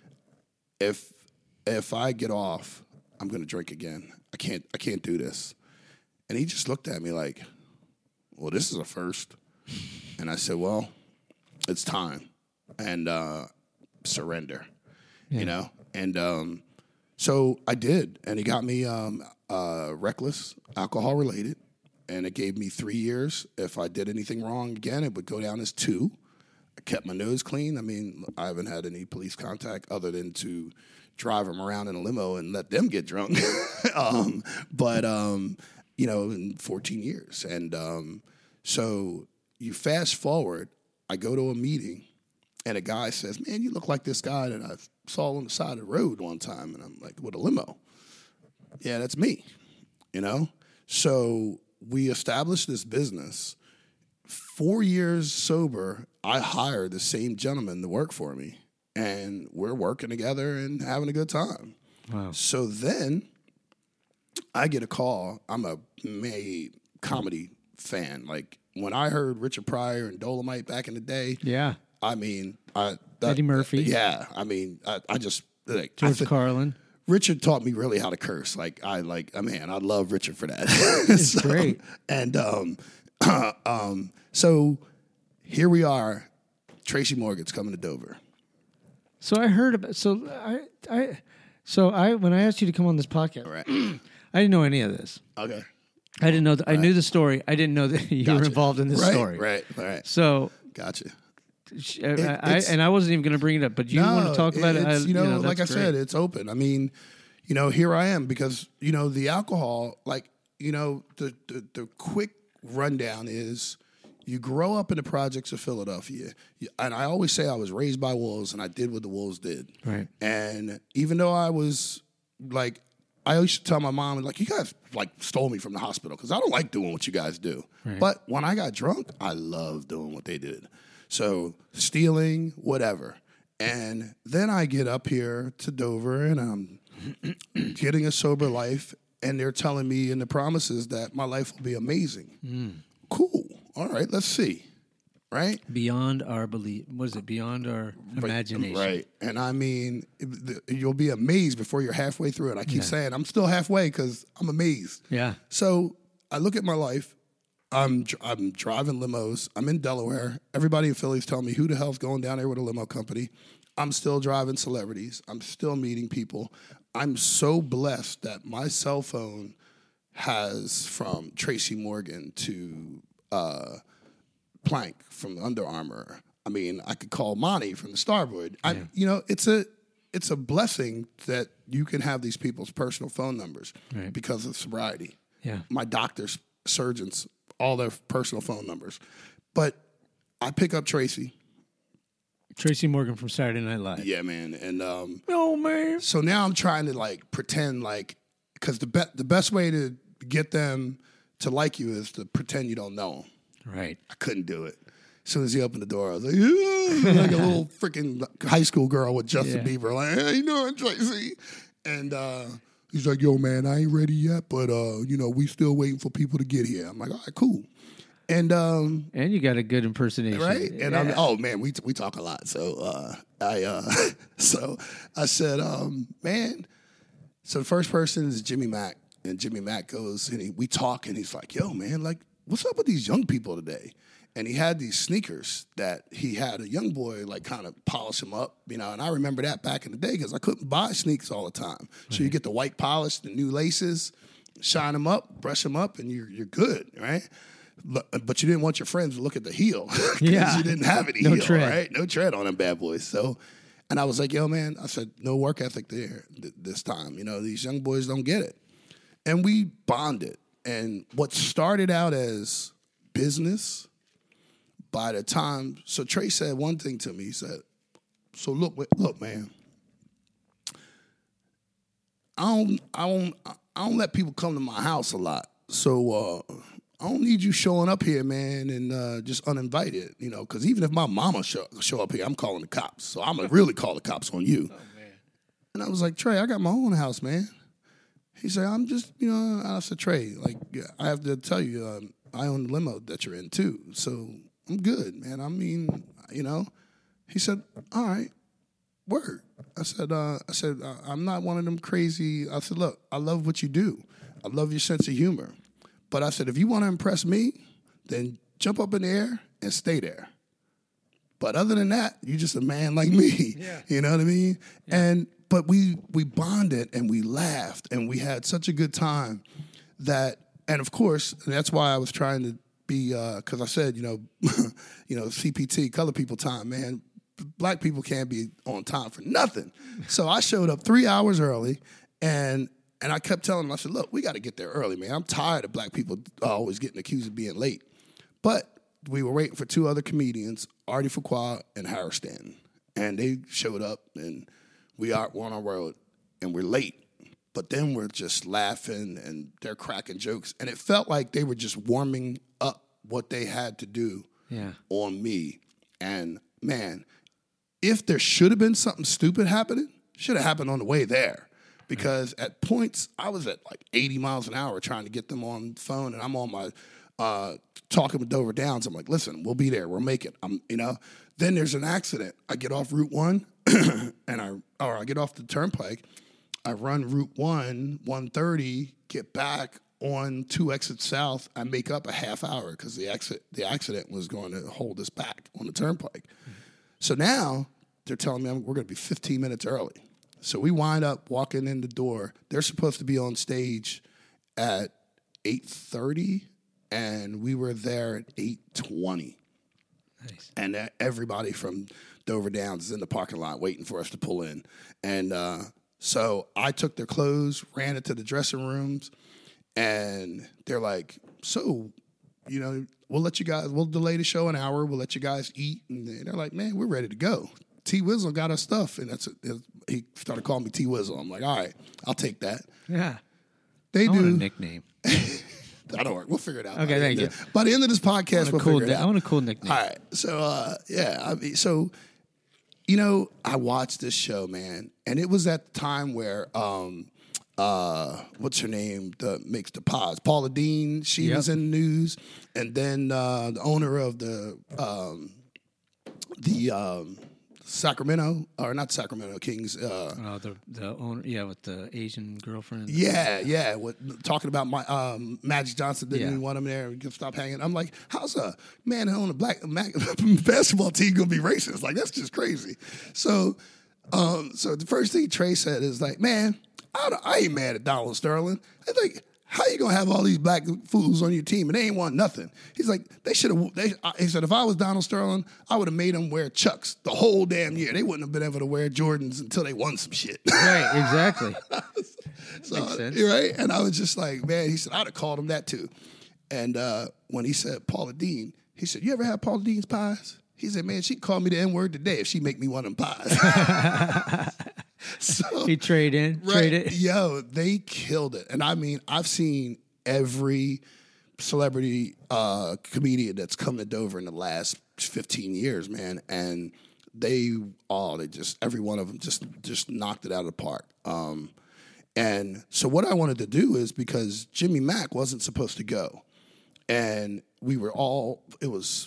Speaker 2: If I get off, I'm going to drink again. I can't do this. And he just looked at me like, well, this is a first. And I said, well, it's time. And surrender, And so I did. And he got me reckless, alcohol related. And it gave me 3 years. If I did anything wrong again, it would go down as 2. I kept my nose clean. I mean, I haven't had any police contact other than to drive them around in a limo and let them get drunk. In 14 years. And so you fast forward, I go to a meeting, and a guy says, man, you look like this guy that I saw on the side of the road one time. And I'm like, with a limo. Yeah, that's me, So we established this business. 4 years sober, I hired the same gentleman to work for me. And we're working together and having a good time.
Speaker 1: Wow.
Speaker 2: So then I get a call. I'm a comedy fan. Like, when I heard Richard Pryor and Dolomite back in the day,
Speaker 1: yeah.
Speaker 2: I mean,
Speaker 1: Eddie Murphy.
Speaker 2: Yeah. I mean, I just, like,
Speaker 1: George Carlin.
Speaker 2: Richard taught me really how to curse. I love Richard for that.
Speaker 1: It's great.
Speaker 2: And so here we are. Tracy Morgan's coming to Dover.
Speaker 1: So I heard about. When I asked you to come on this podcast,
Speaker 2: Right.
Speaker 1: I didn't know any of this.
Speaker 2: Okay.
Speaker 1: I didn't know. I knew the story. I didn't know that you were involved in this story.
Speaker 2: Right.
Speaker 1: So
Speaker 2: Gotcha.
Speaker 1: I wasn't even going to bring it up, but you want to talk about it.
Speaker 2: Like I said, it's open. I mean, here I am because the alcohol. The quick rundown is you grow up in the projects of Philadelphia, and I always say I was raised by wolves, and I did what the wolves did.
Speaker 1: Right.
Speaker 2: And even though I was I used to tell my mom, you guys stole me from the hospital because I don't like doing what you guys do.
Speaker 1: Right.
Speaker 2: But when I got drunk, I loved doing what they did. So stealing, whatever. And then I get up here to Dover and I'm getting a sober life, and they're telling me in the promises that my life will be amazing. Cool. All right, let's see. Right?
Speaker 1: Beyond our belief. What is it? Beyond our imagination.
Speaker 2: Right. And I mean, you'll be amazed before you're halfway through it. I keep saying I'm still halfway because I'm amazed.
Speaker 1: Yeah.
Speaker 2: So I look at my life. I'm driving limos. I'm in Delaware. Everybody in Philly's telling me, who the hell's going down there with a limo company? I'm still driving celebrities. I'm still meeting people. I'm so blessed that my cell phone has from Tracy Morgan to Plank from Under Armour. I mean, I could call Monty from the Starboard. It's a blessing that you can have these people's personal phone numbers because of sobriety.
Speaker 1: Yeah.
Speaker 2: My doctors, surgeons, all their personal phone numbers. But I pick up Tracy
Speaker 1: Morgan from Saturday Night Live.
Speaker 2: Yeah, man. And
Speaker 1: oh man.
Speaker 2: So now I'm trying to pretend because the best way to get them to like you is to pretend you don't know them.
Speaker 1: Right.
Speaker 2: I couldn't do it. As soon as he opened the door, I was like, like a little freaking high school girl with Justin Bieber, hey, you know, Tracy. And he's like, yo, man, I ain't ready yet, but, we still waiting for people to get here. I'm like, all right, cool. And
Speaker 1: you got a good impersonation.
Speaker 2: Right? And we talk a lot. So I said, man, so the first person is Jimmy Mack. And Jimmy Mack goes, and we talk, and he's like, yo, man, what's up with these young people today? And he had these sneakers that he had a young boy kind of polish them up, and I remember that back in the day because I couldn't buy sneakers all the time. Right. So you get the white polish, the new laces, shine them up, brush them up, and you're good, right? But you didn't want your friends to look at the heel because you didn't have any heel,
Speaker 1: tread.
Speaker 2: Right? No tread on them bad boys. So, and I was like, yo, man, I said, no work ethic there this time. These young boys don't get it. And we bonded. And what started out as business, by the time, so Trey said one thing to me. He said, so look, man, I don't let people come to my house a lot. So I don't need you showing up here, man, and just uninvited, because even if my mama show up here, I'm calling the cops. So I'm going to really call the cops on you. Oh, man. And I was like, Trey, I got my own house, man. He said, I'm just, I said, Trey, I have to tell you, I own the limo that you're in, too. So I'm good, man. I mean, He said, all right, word. I said, I'm not one of them crazy. I said, look, I love what you do. I love your sense of humor. But I said, if you want to impress me, then jump up in the air and stay there. But other than that, you're just a man like me. Yeah. You know what I mean? Yeah. But we bonded and we laughed and we had such a good time that, and of course, that's why I was trying to be, because I said, CPT, color people time, man. black people can't be on time for nothing. So I showed up 3 hours early, and I kept telling them, I said, look, we got to get there early, man. I'm tired of black people always getting accused of being late. But we were waiting for two other comedians, Artie Fuqua and Harris Stanton. And they showed up, and we're on our road, and we're late. But then we're just laughing, and they're cracking jokes. And it felt like they were just warming up what they had to do on me. And, man, if there should have been something stupid happening, should have happened on the way there. Because at points, I was at like 80 miles an hour trying to get them on the phone, and I'm on my talking with Dover Downs. I'm like, listen, we'll be there. We'll make it. Then there's an accident. I get off Route 1, and I get off the turnpike. I run Route 1, 130, get back on 2 exits south. I make up a half hour because the accident was going to hold us back on the turnpike. Mm-hmm. So now they're telling me we're going to be 15 minutes early. So we wind up walking in the door. They're supposed to be on stage at 8:30, and we were there at 8:20. Nice. And everybody from Dover Downs is in the parking lot waiting for us to pull in. And so I took their clothes, ran into the dressing rooms, and they're like, so, we'll delay the show an hour. We'll let you guys eat. And they're like, man, we're ready to go. T-Wizzle got our stuff. And he started calling me T-Wizzle. I'm like, all right, I'll take that.
Speaker 1: Yeah.
Speaker 2: They
Speaker 1: I
Speaker 2: do.
Speaker 1: want a nickname.
Speaker 2: That'll work. We'll figure it out.
Speaker 1: Okay, thank you.
Speaker 2: By the end of this podcast, we'll figure it out.
Speaker 1: I want a cool nickname.
Speaker 2: All right. So, I watched this show, man, and it was at the time where, what's her name that makes the pies? Paula Deen, she was in the news, and then the owner of the Sacramento, or not Sacramento Kings.
Speaker 1: The owner, with the Asian girlfriend.
Speaker 2: Yeah. Talking about my Magic Johnson didn't even want him there. We can stop hanging. I'm like, how's a man on a black basketball team gonna be racist? Like, that's just crazy. So the first thing Trey said is like, man, I ain't mad at Donald Sterling. I think, how you gonna have all these black fools on your team and they ain't want nothing? He's like, he said, if I was Donald Sterling, I would have made them wear Chucks the whole damn year. They wouldn't have been able to wear Jordans until they won some shit.
Speaker 1: Right, exactly.
Speaker 2: Makes sense. Right? And I was just like, man, he said, I'd have called him that too. And when he said Paula Deen, he said, you ever had Paula Deen's pies? He said, man, she'd call me the N-word today if she make me one of them pies. So
Speaker 1: he trade it.
Speaker 2: Yo, they killed it. And I mean, I've seen every celebrity comedian that's come to Dover in the last 15 years, man. And every one of them just knocked it out of the park. And so what I wanted to do is, because Jimmy Mack wasn't supposed to go, and we were it was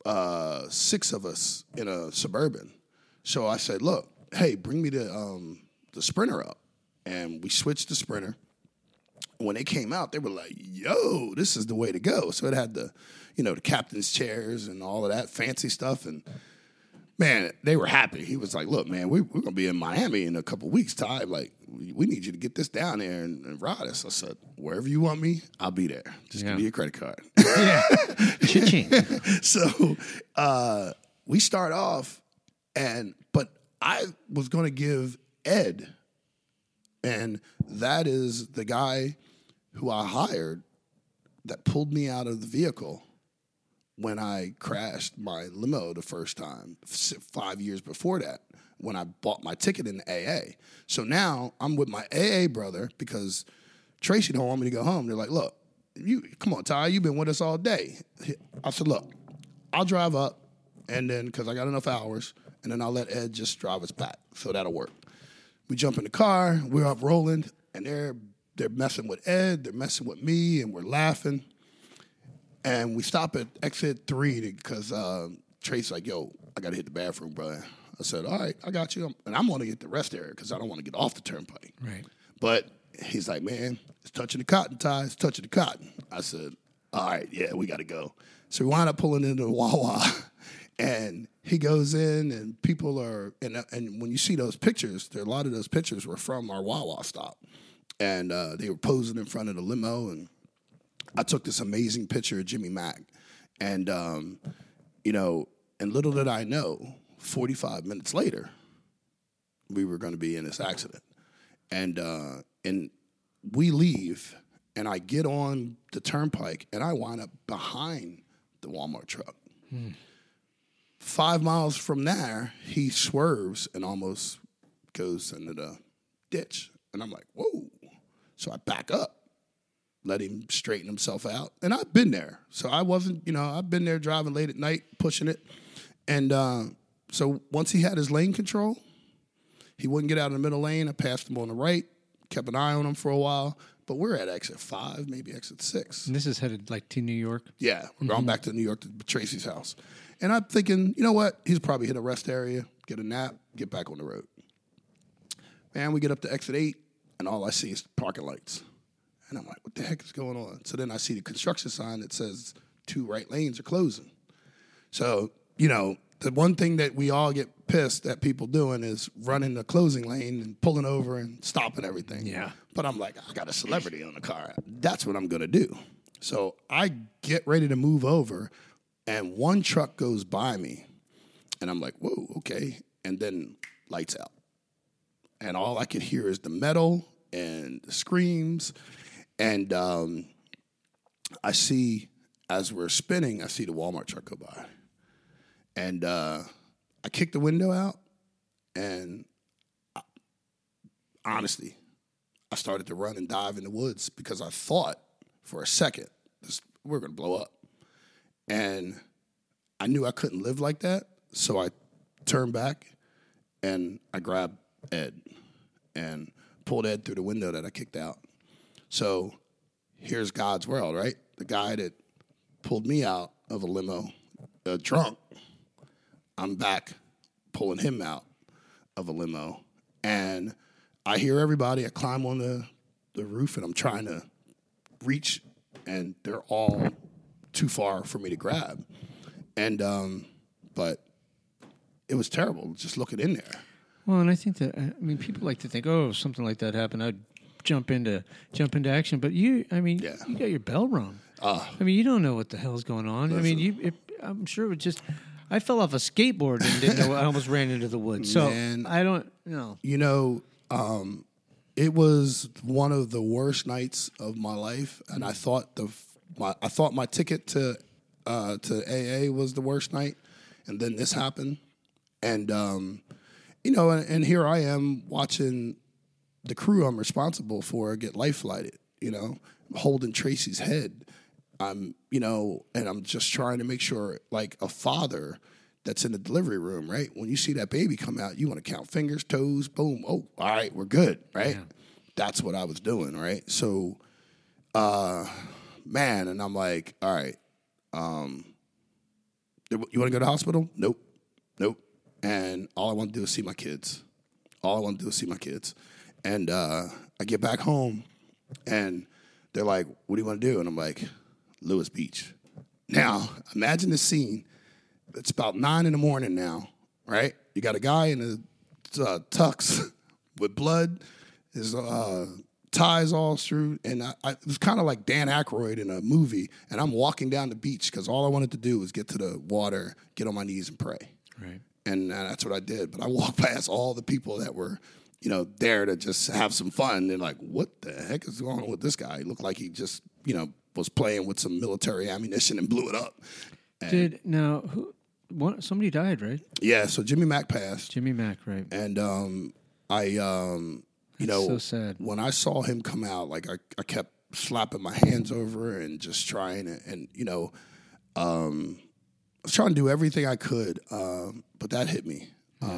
Speaker 2: 6 of us in a Suburban. So I said, look, hey, bring me the Sprinter up. And we switched the Sprinter. When they came out, they were like, yo, this is the way to go. So it had the captain's chairs and all of that fancy stuff. And, man, they were happy. He was like, look, man, we're going to be in Miami in a couple weeks' time. Like, we need you to get this down there and ride us. I said, wherever you want me, I'll be there. Just give me your credit card.
Speaker 1: Yeah. Cha-ching.
Speaker 2: So we start off, but I was going to give Ed, and that is the guy who I hired that pulled me out of the vehicle when I crashed my limo the first time 5 years before that, when I bought my ticket in the AA. So now I'm with my AA brother because Tracy don't want me to go home. They're like, look, come on, Ty, you've been with us all day. I said, look, I'll drive up, and then, because I got enough hours, and then I'll let Ed just drive us back. So that'll work. We jump in the car, we're up rolling, and they're messing with Ed, they're messing with me, and we're laughing. And we stop at exit 3 because Tracy's like, yo, I got to hit the bathroom, brother. I said, all right, I got you. And I'm going to get the rest area because I don't want to get off the turnpike.
Speaker 1: Right.
Speaker 2: But he's like, man, it's touching the cotton, Ty. It's touching the cotton. I said, all right, yeah, we got to go. So we wind up pulling into the Wawa. And he goes in, and people are, and when you see those pictures, a lot of those pictures were from our Wawa stop. And they were posing in front of the limo, and I took this amazing picture of Jimmy Mack. And, and little did I know, 45 minutes later, we were going to be in this accident. And we leave, and I get on the turnpike, and I wind up behind the Walmart truck. 5 miles from there, he swerves and almost goes into the ditch. And I'm like, whoa. So I back up, let him straighten himself out. And I've been there. So I wasn't, I've been there driving late at night, pushing it. And so once he had his lane control, he wouldn't get out in the middle lane. I passed him on the right, kept an eye on him for a while. But we're at exit 5, maybe exit 6.
Speaker 1: And this is headed like to New York?
Speaker 2: Yeah, we're going back to New York to Tracy's house. And I'm thinking, you know what? He's probably hit a rest area, get a nap, get back on the road. Man, we get up to exit 8, and all I see is parking lights. And I'm like, what the heck is going on? So then I see the construction sign that says 2 right lanes are closing. So, the one thing that we all get pissed at people doing is running the closing lane and pulling over and stopping everything.
Speaker 1: Yeah.
Speaker 2: But I'm like, I got a celebrity on the car. That's what I'm going to do. So I get ready to move over, and one truck goes by me. And I'm like, whoa, okay. And then lights out. And all I could hear is the metal and the screams. And I see, as we're spinning, I see the Walmart truck go by. And I kicked the window out, and honestly, I started to run and dive in the woods because I thought for a second we're going to blow up. And I knew I couldn't live like that, so I turned back, and I grabbed Ed and pulled Ed through the window that I kicked out. So here's God's world, right? The guy that pulled me out of a limo, drunk, I'm back pulling him out of a limo. And I hear everybody. I climb on the roof, and I'm trying to reach, and they're all too far for me to grab. And but it was terrible just looking in there.
Speaker 1: Well, and I think that, people like to think, oh, if something like that happened, I'd jump into action. But you got your bell rung. You don't know what the hell's going on. Listen. I'm sure it was just, I fell off a skateboard and didn't know. I almost ran into the woods. So
Speaker 2: Man,
Speaker 1: I don't know.
Speaker 2: It was one of the worst nights of my life, and I thought my ticket to AA was the worst night, and then this happened, and and here I am watching the crew I'm responsible for get life flighted, holding Tracy's head. And I'm just trying to make sure, like a father that's in the delivery room, right? When you see that baby come out, you want to count fingers, toes, boom. Oh, all right, we're good, right? Yeah. That's what I was doing, right? So, and I'm like, all right, you want to go to the hospital? Nope. And all I want to do is see my kids. And I get back home, and they're like, what do you want to do? And I'm like, Lewis Beach. Now, imagine the scene. It's about 9 a.m. now, right? You got a guy in a tux with blood, his ties all through, and it was kind of like Dan Aykroyd in a movie, and I'm walking down the beach because all I wanted to do was get to the water, get on my knees, and pray.
Speaker 1: Right.
Speaker 2: And that's what I did. But I walked past all the people that were, there to just have some fun. They're like, what the heck is going on with this guy? He looked like he just, was playing with some military ammunition and blew it up. And
Speaker 1: somebody died, right?
Speaker 2: Yeah, so Jimmy Mack passed.
Speaker 1: Jimmy Mack, right.
Speaker 2: And
Speaker 1: so sad.
Speaker 2: When I saw him come out, like I kept slapping my hands over and just trying to, and I was trying to do everything I could, but that hit me.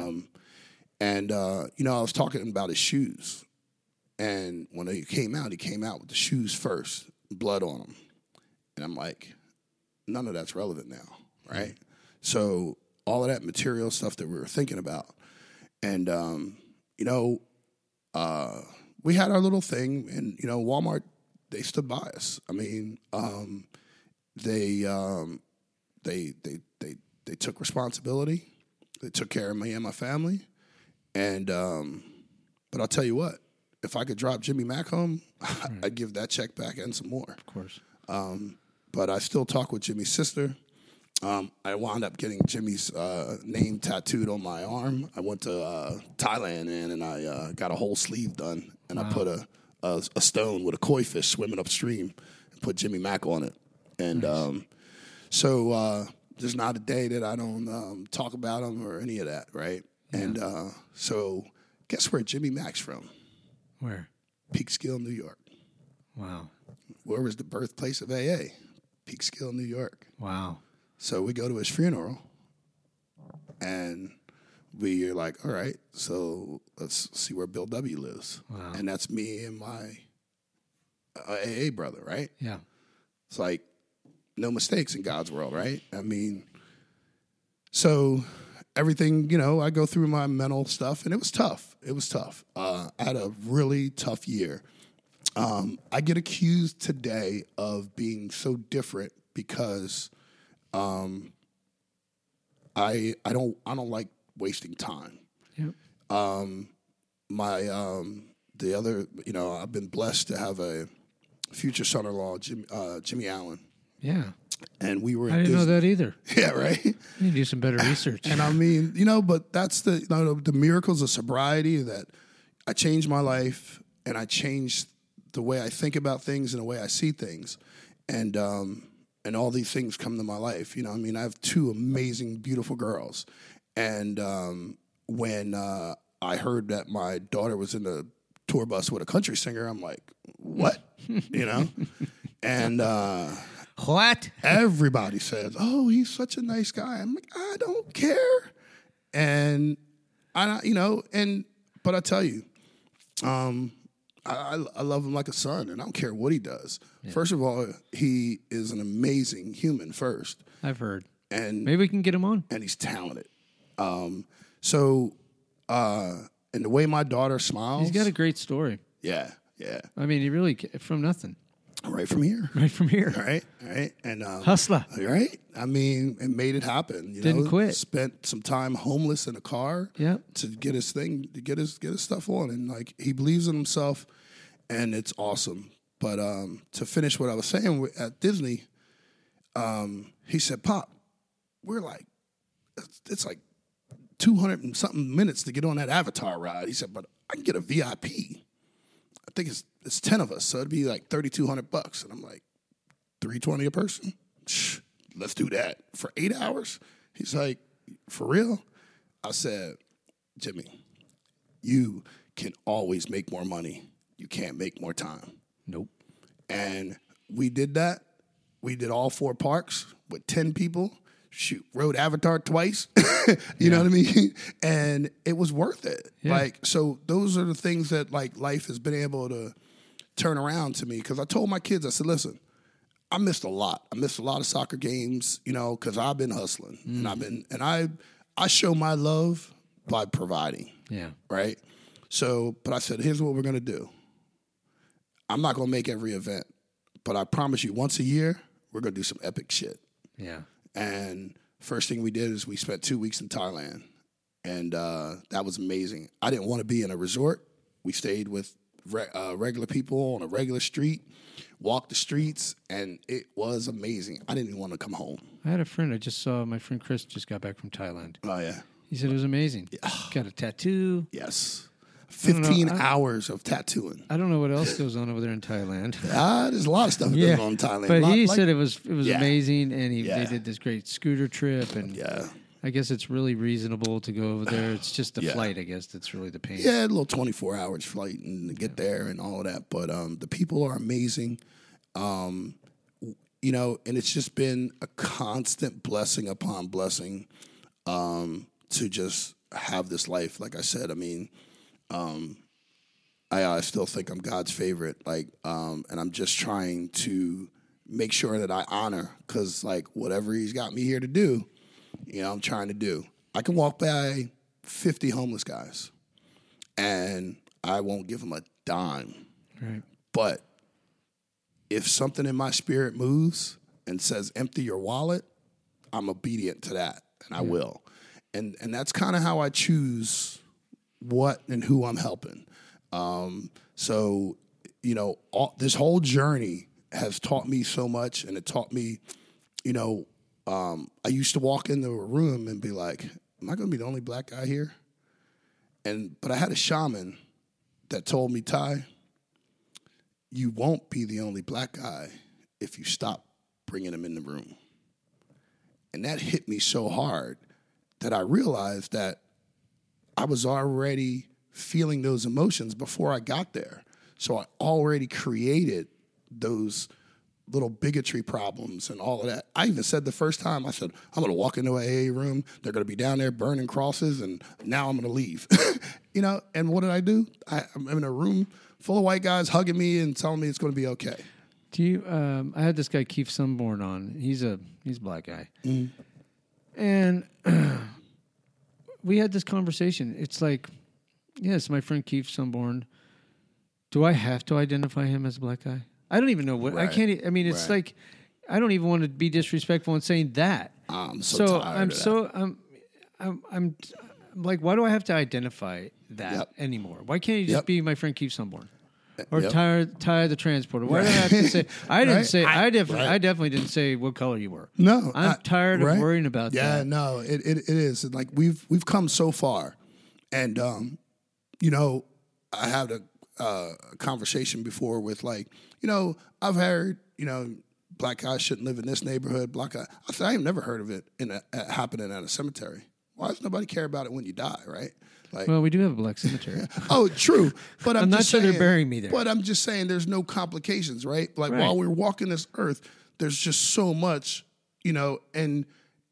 Speaker 2: I was talking about his shoes. And when he came out with the shoes first, blood on them. And I'm like, none of that's relevant now, right? So all of that material stuff that we were thinking about. And, we had our little thing, and, Walmart, they stood by us. I mean, they took responsibility. They took care of me and my family. And, but I'll tell you what, if I could drop Jimmy Mack home, right, I'd give that check back and some more.
Speaker 1: Of course.
Speaker 2: But I still talk with Jimmy's sister. I wound up getting Jimmy's name tattooed on my arm. I went to Thailand, and I got a whole sleeve done, and I put a stone with a koi fish swimming upstream and put Jimmy Mack on it. And so there's not a day that I don't talk about him or any of that, right? Yeah. And so guess where Jimmy Mack's from?
Speaker 1: Where?
Speaker 2: Peekskill, New York.
Speaker 1: Wow.
Speaker 2: Where was the birthplace of AA? Peekskill, New York.
Speaker 1: Wow.
Speaker 2: So we go to his funeral, and we're like, all right, so let's see where Bill W. lives.
Speaker 1: Wow.
Speaker 2: And that's me and my AA brother, right?
Speaker 1: Yeah.
Speaker 2: It's like no mistakes in God's world, right? I mean, so everything, I go through my mental stuff, and it was tough. It was tough. I had a really tough year. I get accused today of being so different because I don't like wasting time.
Speaker 1: Yep.
Speaker 2: The other, I've been blessed to have a future son-in-law, Jimmy Allen.
Speaker 1: Yeah.
Speaker 2: And we were.
Speaker 1: I didn't know that either.
Speaker 2: Yeah, right.
Speaker 1: You need to do some better research.
Speaker 2: And I mean, but that's the miracles of sobriety, that I changed my life and I changed the way I think about things and the way I see things, and all these things come to my life. I have two amazing, beautiful girls, and when I heard that my daughter was in the tour bus with a country singer, I'm like, what? And
Speaker 1: what?
Speaker 2: Everybody says, oh, he's such a nice guy. I'm like, I don't care. And but I tell you, I love him like a son, and I don't care what he does. Yeah. First of all, he is an amazing human first.
Speaker 1: I've heard.
Speaker 2: And
Speaker 1: maybe we can get him on.
Speaker 2: And he's talented. And the way my daughter smiles.
Speaker 1: He's got a great story.
Speaker 2: Yeah, yeah.
Speaker 1: I mean, he really, from nothing.
Speaker 2: Right from here.
Speaker 1: Right from here.
Speaker 2: Right. And
Speaker 1: hustler.
Speaker 2: Right. I mean, and made it happen.
Speaker 1: Didn't quit.
Speaker 2: Spent some time homeless in a car.
Speaker 1: Yep.
Speaker 2: To get his thing, to get his stuff on, and like he believes in himself, and it's awesome. But to finish what I was saying at Disney, he said, "Pop, we're like, it's like 200 and something minutes to get on that Avatar ride." He said, "But I can get a VIP. I think it's 10 of us, so it'd be like $3,200." And I'm like, $320 a person? Shh, let's do that for 8 hours. He's like, for real? I said, Jimmy, you can always make more money. You can't make more time.
Speaker 1: Nope.
Speaker 2: And we did that. We did all 4 parks with 10 people. Shoot, rode Avatar twice. You know what I mean? And it was worth it. Yeah. So those are the things that life has been able to turn around to me. Because I told my kids, I said, listen, I missed a lot. I missed a lot of soccer games, because I've been hustling. And I show my love by providing.
Speaker 1: Yeah.
Speaker 2: Right? So, but I said, here's what we're going to do. I'm not going to make every event, but I promise you, once a year, we're going to do some epic shit.
Speaker 1: Yeah.
Speaker 2: And first thing we did is we spent 2 weeks in Thailand, and that was amazing. I didn't want to be in a resort. We stayed with regular people on a regular street, walked the streets, and it was amazing. I didn't even want to come home.
Speaker 1: I had a friend. I just saw my friend Chris just got back from Thailand.
Speaker 2: Oh, yeah.
Speaker 1: He said it was amazing. Yeah. Got a tattoo.
Speaker 2: Yes. 15 hours of tattooing.
Speaker 1: I don't know what else goes on over there in Thailand.
Speaker 2: There's a lot of stuff that goes on in Thailand.
Speaker 1: But he said it was amazing, and they did this great scooter trip, and I guess it's really reasonable to go over there. It's just the flight, I guess, that's really the pain.
Speaker 2: Yeah, a little 24 hours flight and to get there and all of that. But the people are amazing, and it's just been a constant blessing upon blessing to just have this life. Like I said, I mean, I still think I'm God's favorite, and I'm just trying to make sure that I honor, because whatever He's got me here to do, I'm trying to do. I can walk by 50 homeless guys, and I won't give them a dime.
Speaker 1: Right.
Speaker 2: But if something in my spirit moves and says empty your wallet, I'm obedient to that, and I will. And that's kind of how I choose what and who I'm helping. So, this whole journey has taught me so much, and it taught me, I used to walk into a room and be like, am I going to be the only black guy here? But I had a shaman that told me, Ty, you won't be the only black guy if you stop bringing him in the room. And that hit me so hard that I realized that I was already feeling those emotions before I got there. So I already created those little bigotry problems and all of that. I even said the first time, I said, I'm going to walk into an AA room. They're going to be down there burning crosses, and now I'm going to leave. And what did I do? I'm in a room full of white guys hugging me and telling me it's going to be okay.
Speaker 1: Do you? I had this guy Keith Sunborn on. He's a black guy, and we had this conversation. It's like, yes, my friend Keith Sunborn. Do I have to identify him as a black guy? I don't even know what I can't. I mean, it's like I don't even want to be disrespectful in saying that.
Speaker 2: I'm so tired of that.
Speaker 1: I'm like, why do I have to identify that anymore? Why can't you just be my friend Keith Sunborn? Or Ty the transporter. Why do I have to say? I didn't say. I definitely didn't say what color you were.
Speaker 2: No,
Speaker 1: I'm tired of worrying about that.
Speaker 2: Yeah, no, it is like we've come so far, and I had a conversation before with like, I've heard black guys shouldn't live in this neighborhood. Black guy, I said I ain't never heard of it happening at a cemetery. Why does nobody care about it when you die, right? Like,
Speaker 1: well, we do have a black cemetery.
Speaker 2: Oh, true. But I'm
Speaker 1: not
Speaker 2: just
Speaker 1: sure
Speaker 2: saying,
Speaker 1: they're burying me there.
Speaker 2: But I'm just saying there's no complications, right? Like while we're walking this earth, there's just so much, and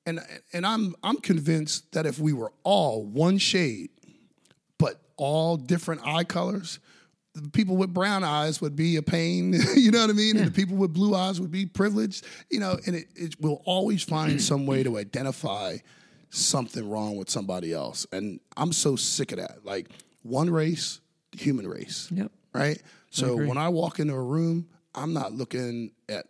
Speaker 2: I'm convinced that if we were all one shade, but all different eye colors, the people with brown eyes would be a pain, you know what I mean? Yeah. And the people with blue eyes would be privileged, and it will always find some way to identify something wrong with somebody else. And I'm so sick of that. Like one race, the human race.
Speaker 1: Yep.
Speaker 2: Right? So when I walk into a room, I'm not looking at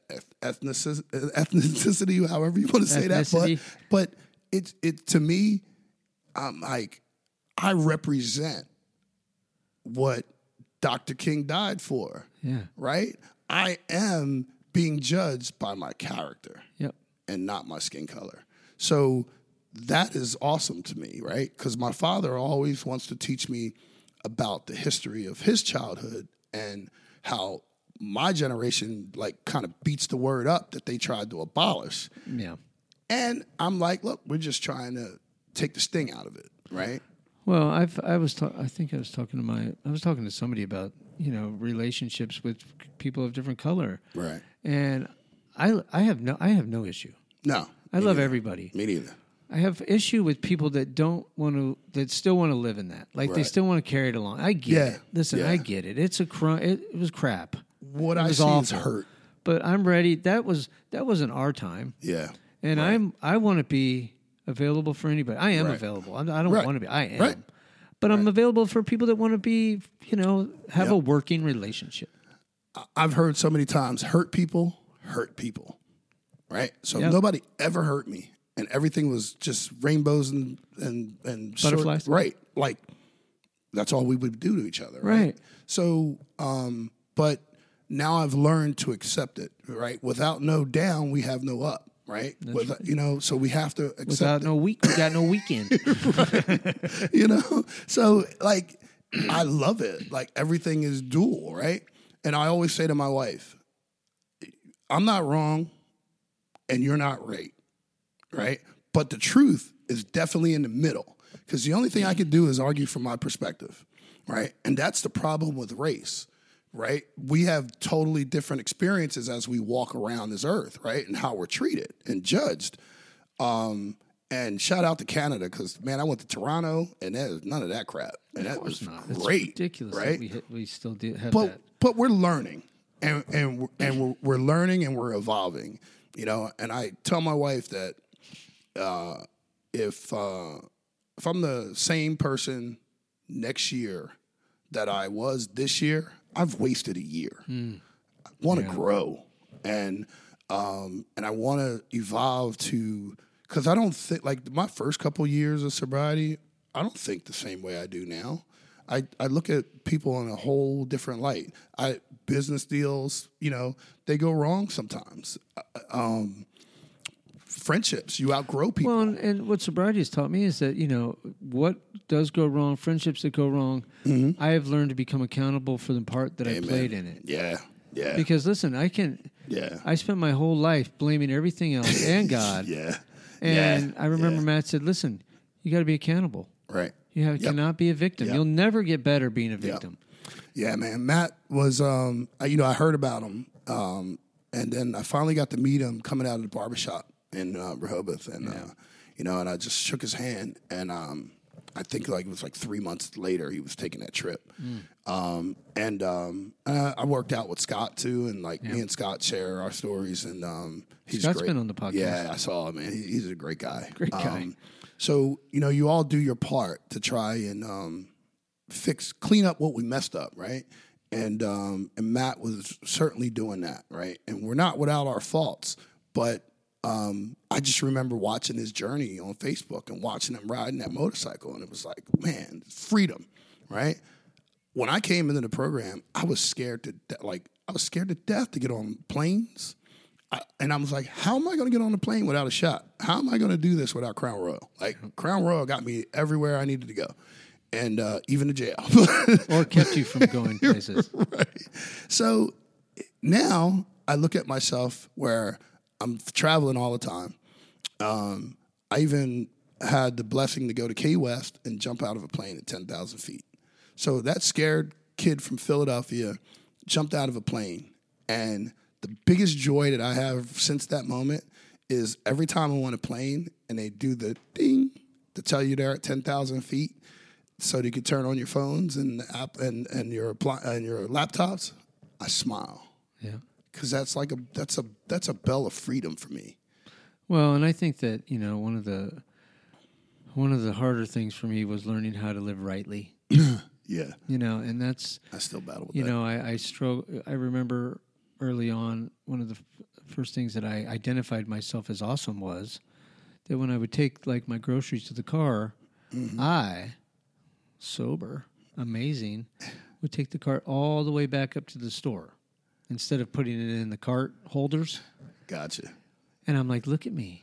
Speaker 2: ethnicity, however you want to say that. But it to me, I'm like, I represent what Dr. King died for.
Speaker 1: Yeah.
Speaker 2: Right? I am being judged by my character.
Speaker 1: Yep.
Speaker 2: And not my skin color. So that is awesome to me, right? Because my father always wants to teach me about the history of his childhood and how my generation like kind of beats the word up that they tried to abolish.
Speaker 1: Yeah.
Speaker 2: And I'm like, look, we're just trying to take the sting out of it, right?
Speaker 1: Well, I was talking to somebody about, relationships with people of different color.
Speaker 2: Right.
Speaker 1: And I have no issue.
Speaker 2: No.
Speaker 1: I love everybody.
Speaker 2: Me neither.
Speaker 1: I have issue with people that that still want to live in that. Like they still want to carry it along. I get it. Listen, I get it. It's it was crap.
Speaker 2: What I see is hurt.
Speaker 1: But I'm ready. That wasn't our time.
Speaker 2: Yeah.
Speaker 1: And I want to be available for anybody. I am available. I don't want to be. I am. Right. But I'm available for people that want to be, have a working relationship.
Speaker 2: I've heard so many times, hurt people, right? So nobody ever hurt me. And everything was just rainbows and
Speaker 1: butterflies,
Speaker 2: right? Like that's all we would do to each other, right? So, but now I've learned to accept it, right? Without no down, we have no up, right? So we have to accept.
Speaker 1: Without no week, we got no weekend.
Speaker 2: So like I love it. Like everything is dual, right? And I always say to my wife, I'm not wrong, and you're not right. Right? But the truth is definitely in the middle because the only thing I could do is argue from my perspective, right? And that's the problem with race, right? We have totally different experiences as we walk around this earth, right? And how we're treated and judged. And shout out to Canada because, man, I went to Toronto and there's none of that crap. And that was great.
Speaker 1: It's ridiculous,
Speaker 2: right?
Speaker 1: We still have
Speaker 2: that. But we're learning and we're learning and we're evolving, and I tell my wife that if I'm the same person next year that I was this year, I've wasted a year. I want to grow and I want to evolve because I don't think like my first couple years of sobriety, I don't think the same way I do now. I look at people in a whole different light. Business deals, they go wrong sometimes. friendships. You outgrow people.
Speaker 1: Well, and what sobriety has taught me is that, what does go wrong, friendships that go wrong, I have learned to become accountable for the part that I played in it.
Speaker 2: Yeah. Yeah.
Speaker 1: Because listen, I spent my whole life blaming everything else and God.
Speaker 2: Yeah.
Speaker 1: And I remember Matt said, listen, you got to be accountable.
Speaker 2: Right.
Speaker 1: You cannot be a victim.
Speaker 2: Yep.
Speaker 1: You'll never get better being a victim.
Speaker 2: Yeah, man. Matt was, I heard about him, and then I finally got to meet him coming out of the barbershop in Rehoboth, and and I just shook his hand, and I think it was 3 months later he was taking that trip, and I worked out with Scott too, and me and Scott share our stories, and he's
Speaker 1: Scott's
Speaker 2: great.
Speaker 1: Been on the podcast.
Speaker 2: Yeah, I saw him, man. He's a great guy.
Speaker 1: Great guy.
Speaker 2: So you all do your part to try and clean up what we messed up, right? And Matt was certainly doing that, right? And we're not without our faults, but I just remember watching his journey on Facebook and watching him riding that motorcycle, and it was like, man, freedom, right? When I came into the program, I was scared to death to get on planes. And I was like, how am I going to get on the plane without a shot? How am I going to do this without Crown Royal? Crown Royal got me everywhere I needed to go, and even to jail.
Speaker 1: Or kept you from going places.
Speaker 2: Right. So now I look at myself where I'm traveling all the time. I even had the blessing to go to Key West and jump out of a plane at 10,000 feet. So that scared kid from Philadelphia jumped out of a plane, and the biggest joy that I have since that moment is every time I'm on a plane and they do the ding to tell you they're at 10,000 feet so that you can turn on your phones and your laptops, I smile.
Speaker 1: Yeah.
Speaker 2: Because that's a bell of freedom for me.
Speaker 1: Well, and I think that, one of the harder things for me was learning how to live rightly.
Speaker 2: Yeah.
Speaker 1: And that's,
Speaker 2: I still battle with that.
Speaker 1: I struggle. I remember early on, one of the first things that I identified myself as awesome was that when I would take my groceries to the car, I, sober, amazing, would take the cart all the way back up to the store instead of putting it in the cart holders.
Speaker 2: Gotcha.
Speaker 1: And I'm like, look at me.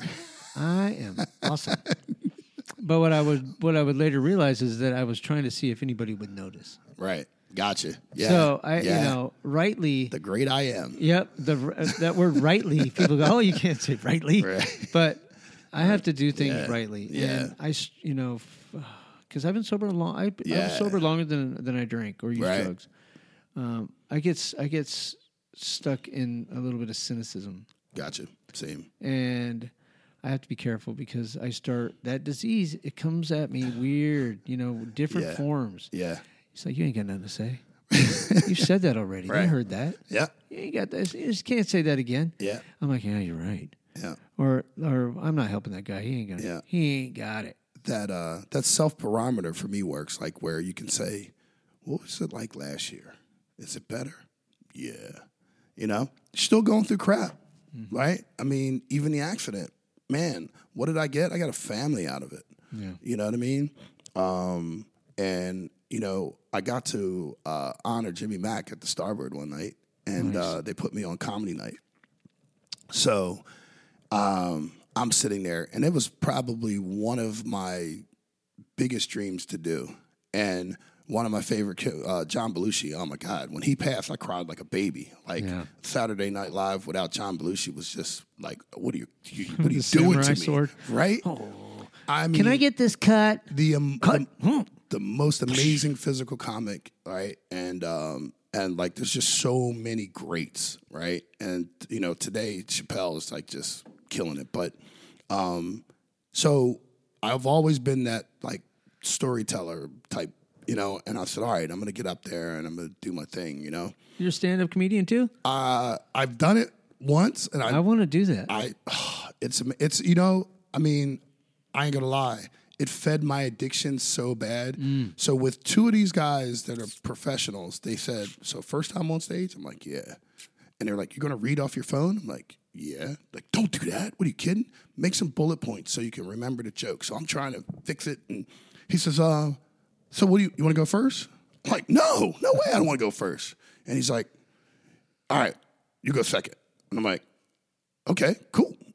Speaker 1: I am awesome. But what I would later realize is that I was trying to see if anybody would notice.
Speaker 2: Right. Gotcha. Yeah.
Speaker 1: So rightly.
Speaker 2: The great I am.
Speaker 1: Yep. That word rightly, people go, oh, you can't say rightly.
Speaker 2: Right.
Speaker 1: But I have to do things rightly.
Speaker 2: Yeah.
Speaker 1: And because I've been sober long. I was sober longer than I drank or used drugs. I get stuck in a little bit of cynicism.
Speaker 2: Gotcha. Same.
Speaker 1: And I have to be careful because that disease, it comes at me weird, different forms.
Speaker 2: Yeah.
Speaker 1: It's like, you ain't got nothing to say. You said that already.
Speaker 2: Right.
Speaker 1: I heard that.
Speaker 2: Yeah.
Speaker 1: You ain't got this. You just can't say that again.
Speaker 2: Yeah.
Speaker 1: I'm like, yeah, you're right.
Speaker 2: Yeah.
Speaker 1: Or I'm not helping that guy. He ain't got it.
Speaker 2: That self-barometer for me works where you can say, what was it like last year? Is it better? Yeah. Still going through crap, right? I mean, even the accident. Man, what did I get? I got a family out of it.
Speaker 1: Yeah.
Speaker 2: You know what I mean? And, I got to honor Jimmy Mack at the Starboard one night, and they put me on comedy night. So I'm sitting there, and it was probably one of my biggest dreams to do. And one of my favorite, John Belushi, oh my God, when he passed, I cried like a baby. Saturday Night Live without John Belushi was just like, what are you doing to me?
Speaker 1: Sword.
Speaker 2: Right?
Speaker 1: Oh.
Speaker 2: I mean,
Speaker 1: can I get this cut?
Speaker 2: The most amazing physical comic, right? And there's just so many greats, right? And today Chappelle is just killing it. But so I've always been that storyteller type, and I said, all right, I'm going to get up there and I'm going to do my thing,
Speaker 1: You're a stand-up comedian too?
Speaker 2: I've done it once, and
Speaker 1: I want to do that.
Speaker 2: It's I mean, I ain't going to lie. It fed my addiction so bad. So with two of these guys that are professionals, they said, so first time on stage? I'm like, yeah. And they're like, you're going to read off your phone? I'm like, yeah. Like, don't do that. What are you kidding? Make some bullet points so you can remember the joke. So I'm trying to fix it. And he says, so what do you want to go first? I'm like, no way I don't want to go first. And he's like, all right, you go second. And I'm like, okay, cool.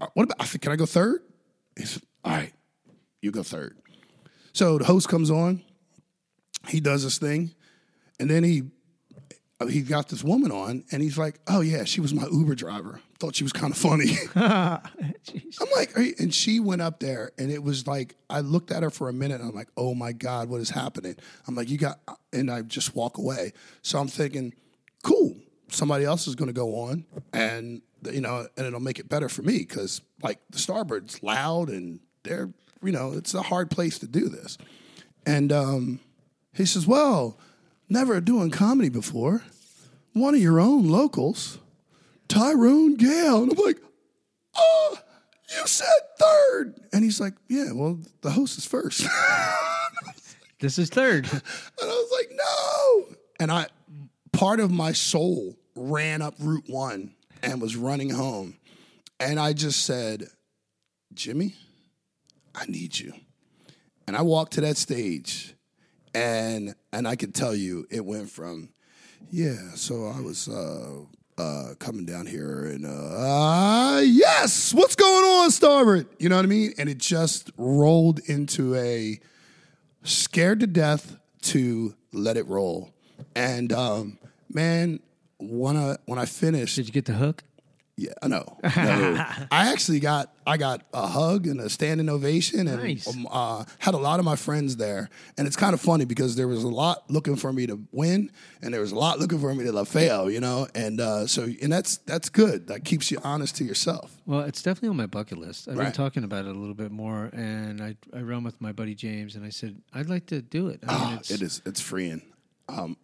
Speaker 2: what about, I said, can I go third? He said, all right, you go third. So the host comes on, he does this thing, and then he got this woman on, and he's like, oh, yeah, she was my Uber driver. Thought she was kind of funny. I'm like, and she went up there, and it was like, I looked at her for a minute, and I'm like, oh, my God, what is happening? I'm like, and I just walk away. So I'm thinking, cool, somebody else is going to go on, and, and it'll make it better for me because, like, the Starbird's loud, and they're, it's a hard place to do this. And he says, well, never doing comedy before. One of your own locals, Tyrone Gale. And I'm like, oh, you said third. And he's like, yeah, well, the host is first.
Speaker 1: This is third.
Speaker 2: And I was like, no. And part of my soul ran up Route 1 and was running home. And I just said, Jimmy, I need you. And I walked to that stage. And I can tell you, it went from, so I was coming down here and, yes, what's going on, Starboard? You know what I mean? And it just rolled into a scared to death to let it roll. And, man, when I finished.
Speaker 1: Did you get the hook?
Speaker 2: Yeah, no. I got a hug and a standing ovation, and
Speaker 1: nice.
Speaker 2: Had a lot of my friends there. And it's kind of funny because there was a lot looking for me to win, and there was a lot looking for me to fail. And that's good. That keeps you honest to yourself.
Speaker 1: Well, it's definitely on my bucket list. I've been talking about it a little but more, and I run with my buddy James, and I said I'd like to do it.
Speaker 2: It's freeing. Oh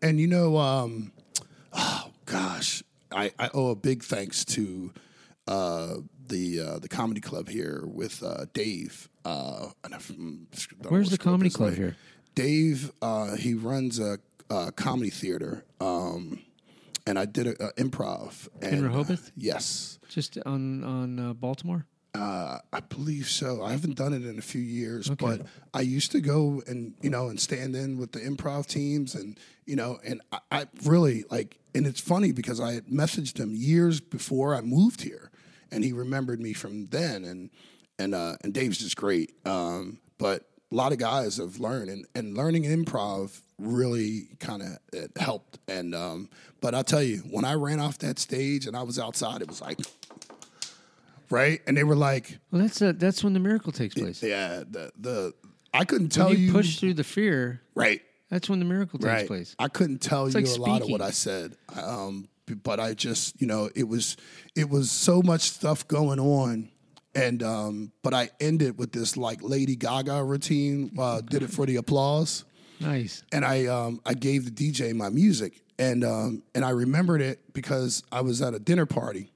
Speaker 2: gosh. I owe a big thanks to the comedy club here with Dave.
Speaker 1: Where's the comedy club here?
Speaker 2: Dave, he runs a comedy theater, and I did an improv.
Speaker 1: In Rehoboth?
Speaker 2: Yes.
Speaker 1: Just on Baltimore?
Speaker 2: I believe so. I haven't done it in a few years, but I used to go and stand in with the improv teams, and I really like. And it's funny because I had messaged him years before I moved here, and he remembered me from then. And Dave's just great. But a lot of guys have learned, and learning improv really kind of helped. And but I'll tell you, when I ran off that stage and I was outside, it was like. Right, and they were like,
Speaker 1: "Well, that's when the miracle takes place."
Speaker 2: Yeah, I couldn't tell you.
Speaker 1: When you push through the fear,
Speaker 2: right?
Speaker 1: That's when the miracle takes place.
Speaker 2: I couldn't tell you a lot of what I said, but I just, it was so much stuff going on, and but I ended with this like Lady Gaga routine. Did it for the applause.
Speaker 1: Nice.
Speaker 2: And I gave the DJ my music, and I remembered it because I was at a dinner party,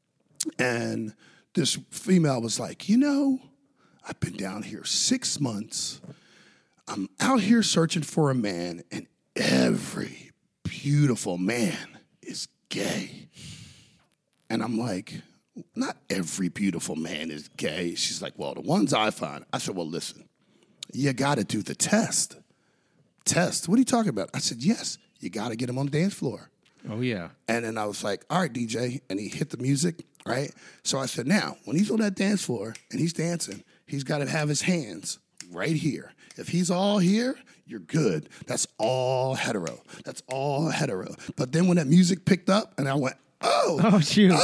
Speaker 2: and this female was like, I've been down here 6 months. I'm out here searching for a man, and every beautiful man is gay. And I'm like, not every beautiful man is gay. She's like, well, the ones I find. I said, well, listen, you got to do the test. Test? What are you talking about? I said, yes, you got to get him on the dance floor.
Speaker 1: Oh, yeah.
Speaker 2: And then I was like, all right, DJ. And he hit the music, right? So I said, now, when he's on that dance floor and he's dancing, he's got to have his hands right here. If he's all here, you're good. That's all hetero. That's all hetero. But then when that music picked up and I went, oh,
Speaker 1: shoot.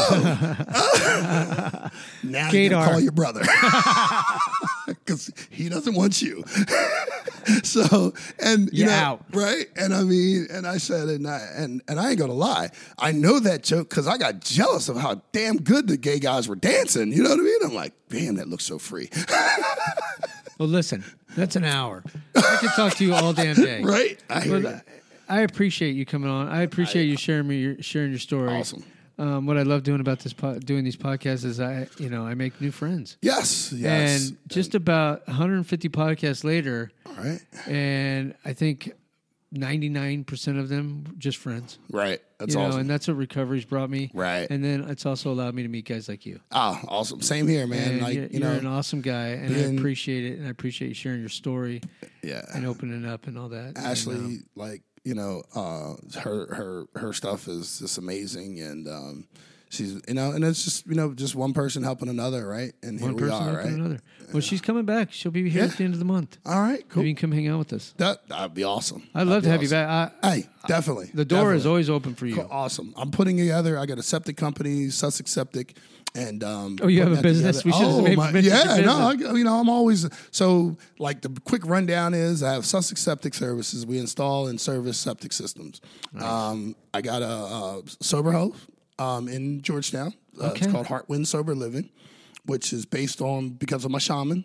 Speaker 2: Now you gotta call your brother. Because he doesn't want you. So, and you know,
Speaker 1: out.
Speaker 2: Right? And I mean, and I said, and I ain't gonna lie, I know that joke because I got jealous of how damn good the gay guys were dancing. You know what I mean? I'm like, damn, that looks so free.
Speaker 1: Well, listen, that's an hour. I could talk to you all damn day.
Speaker 2: Right? I hear you.
Speaker 1: I appreciate you coming on. I appreciate you sharing your story.
Speaker 2: Awesome.
Speaker 1: What I love doing about doing these podcasts is I make new friends.
Speaker 2: Yes.
Speaker 1: And just about 150 podcasts later,
Speaker 2: all right.
Speaker 1: And I think 99% of them just friends.
Speaker 2: Right. That's awesome.
Speaker 1: And that's what recovery's brought me.
Speaker 2: Right.
Speaker 1: And then it's also allowed me to meet guys like you.
Speaker 2: Ah, awesome. Same here, man.
Speaker 1: And you're an awesome guy, and I appreciate it. And I appreciate you sharing your story.
Speaker 2: Yeah.
Speaker 1: And opening up and all that.
Speaker 2: Ashley, her stuff is just amazing, and she's, and it's just, just one person helping another, right? And
Speaker 1: One
Speaker 2: here we
Speaker 1: person
Speaker 2: are,
Speaker 1: helping
Speaker 2: right?
Speaker 1: another. Well, she's coming back. She'll be here at the end of the month.
Speaker 2: All right, cool.
Speaker 1: Maybe you can come hang out with us.
Speaker 2: That'd be awesome.
Speaker 1: I'd love to have you back.
Speaker 2: Hey, definitely.
Speaker 1: The door is always open for you.
Speaker 2: Cool, awesome. I'm putting together. I got a septic company, Sussex Septic, and
Speaker 1: you have a business? We should have maybe mentioned your business.
Speaker 2: I'm always so like the quick rundown is I have Sussex Septic Services. We install and service septic systems. Nice. I got a sober home in Georgetown. It's called Heartwind Sober Living, which is based on because of my shaman.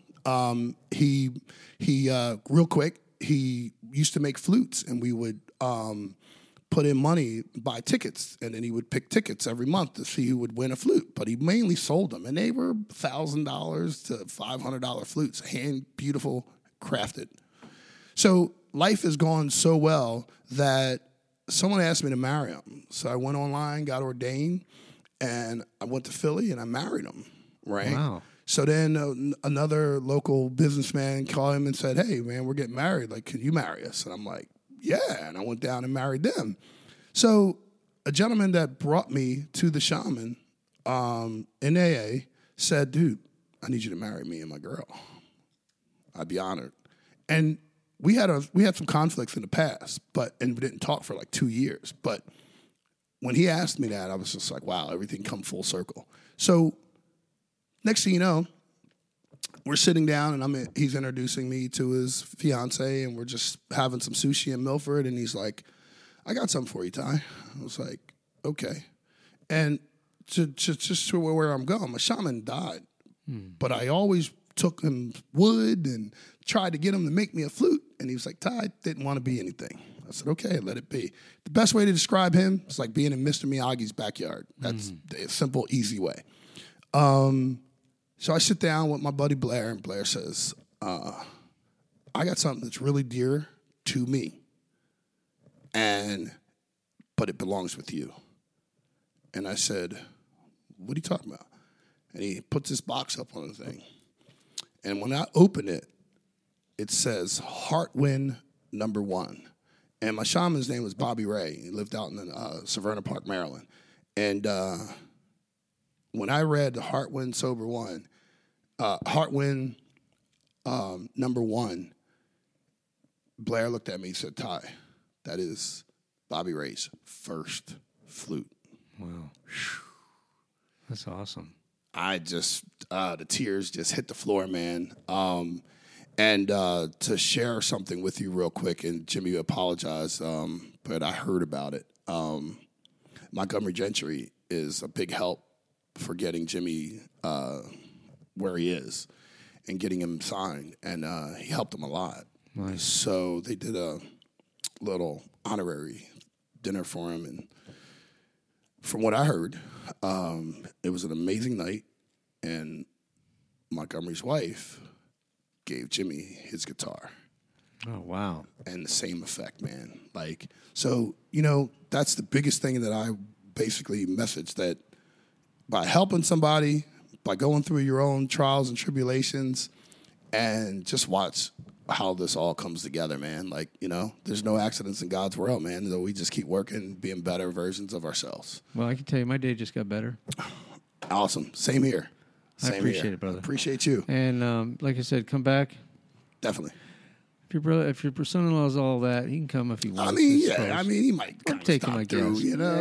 Speaker 2: He real quick. He used to make flutes, and we would put in money, buy tickets, and then he would pick tickets every month to see who would win a flute. But he mainly sold them, and they were $1,000 to $500 flutes, hand beautiful, crafted. So life has gone so well that someone asked me to marry him. So I went online, got ordained, and I went to Philly, and I married him. Right.
Speaker 1: Wow.
Speaker 2: So then another local businessman called him and said, "Hey, man, we're getting married. Like, can you marry us?" And I'm like, "Yeah." And I went down and married them. So a gentleman that brought me to the shaman in AA said, "Dude, I need you to marry me and my girl. I'd be honored." And we had some conflicts in the past, and we didn't talk for like 2 years. But when he asked me that, I was just like, wow, everything come full circle. So next thing you know, we're sitting down, and he's introducing me to his fiance, and we're just having some sushi in Milford, and he's like, "I got something for you, Ty." I was like, "Okay." And just to where I'm going, my shaman died, but I always took him wood and tried to get him to make me a flute, and he was like, "Ty, didn't want to be anything." I said, "Okay, let it be." The best way to describe him is like being in Mr. Miyagi's backyard. That's a simple, easy way. So I sit down with my buddy Blair, and Blair says, "I got something that's really dear to me, but it belongs with you." And I said, "What are you talking about?" And he puts this box up on the thing. And when I open it, it says Heartwind #1. And my shaman's name was Bobby Ray. He lived out in Severna Park, Maryland. And when I read Heartwind #1, Blair looked at me and said, "Ty, that is Bobby Ray's first flute."
Speaker 1: Wow. That's awesome.
Speaker 2: I just, the tears just hit the floor, man. And to share something with you real quick, and Jimmy apologized, but I heard about it. Montgomery Gentry is a big help for getting Jimmy where he is and getting him signed, and he helped him a lot.
Speaker 1: Nice.
Speaker 2: So they did a little honorary dinner for him, and from what I heard, it was an amazing night, and Montgomery's wife gave Jimmy his guitar.
Speaker 1: Oh, wow.
Speaker 2: And the same effect, man. Like, so, that's the biggest thing that I basically message, that by helping somebody, by going through your own trials and tribulations, and just watch how this all comes together, man. Like, there's no accidents in God's world, man. So we just keep working, being better versions of ourselves.
Speaker 1: Well, I can tell you my day just got better.
Speaker 2: Awesome. Same here.
Speaker 1: I appreciate it, brother.
Speaker 2: Appreciate you.
Speaker 1: And like I said, come back.
Speaker 2: Definitely.
Speaker 1: If your son-in-law is all that, he can come if he wants.
Speaker 2: He might
Speaker 1: take him, I guess.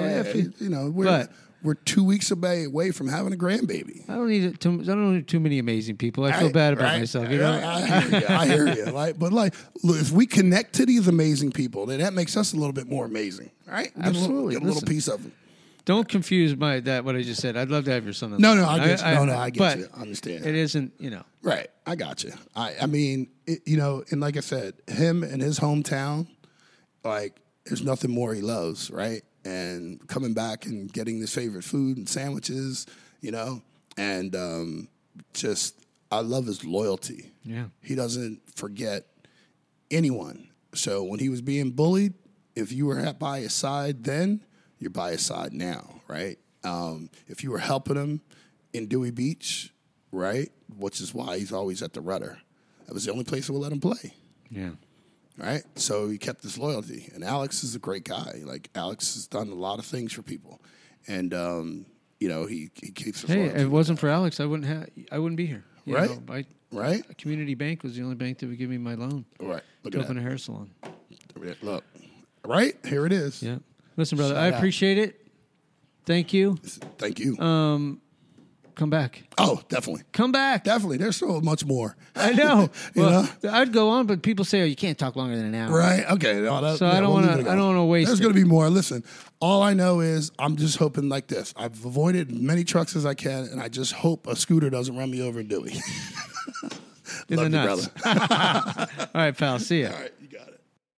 Speaker 2: We're 2 weeks away from having a grandbaby.
Speaker 1: I don't need too many amazing people. I feel bad about myself.
Speaker 2: I hear you. Look, if we connect to these amazing people, then that makes us a little bit more amazing, right?
Speaker 1: Absolutely.
Speaker 2: Get a little piece of it.
Speaker 1: Don't confuse what I just said. I'd love to have your son.
Speaker 2: No, I get you. I get you. I understand.
Speaker 1: It isn't,
Speaker 2: Right. I got you. I mean, and like I said, him and his hometown, like, there's nothing more he loves, right? And coming back and getting his favorite food and sandwiches, and I love his loyalty.
Speaker 1: Yeah.
Speaker 2: He doesn't forget anyone. So when he was being bullied, if you were by his side then, you're by his side now, right? If you were helping him in Dewey Beach, right, which is why he's always at the Rudder, that was the only place that would let him play.
Speaker 1: Yeah.
Speaker 2: Right? So he kept his loyalty. And Alex is a great guy. Like, Alex has done a lot of things for people. And, he keeps us
Speaker 1: Hey,
Speaker 2: loyal.
Speaker 1: if it wasn't for Alex, I wouldn't be here. You
Speaker 2: Right.
Speaker 1: know,
Speaker 2: Right?
Speaker 1: Community Bank was the only bank that would give me my loan
Speaker 2: Right. Look
Speaker 1: to
Speaker 2: at
Speaker 1: open
Speaker 2: that.
Speaker 1: a hair salon.
Speaker 2: Look. Right? Here it is.
Speaker 1: Yeah. Listen, brother,
Speaker 2: Shout
Speaker 1: I
Speaker 2: out.
Speaker 1: appreciate it. Thank you.
Speaker 2: Thank you.
Speaker 1: Come back.
Speaker 2: Oh, definitely.
Speaker 1: Come back.
Speaker 2: Definitely. There's so much more.
Speaker 1: I know.
Speaker 2: You
Speaker 1: Well, I'd go on, but people say, "Oh, you can't talk longer than an hour."
Speaker 2: Right? Okay. No,
Speaker 1: So I don't
Speaker 2: we'll
Speaker 1: wanna-
Speaker 2: leave it
Speaker 1: I don't
Speaker 2: alone.
Speaker 1: wanna waste
Speaker 2: There's
Speaker 1: it.
Speaker 2: going to be more. Listen, all I know is I'm just hoping like this. I've avoided many trucks as I can, and I just hope a scooter doesn't run me over and do it.
Speaker 1: In
Speaker 2: Love
Speaker 1: the
Speaker 2: you,
Speaker 1: nuts.
Speaker 2: brother.
Speaker 1: All right, pal. See ya.
Speaker 2: All right. You got it.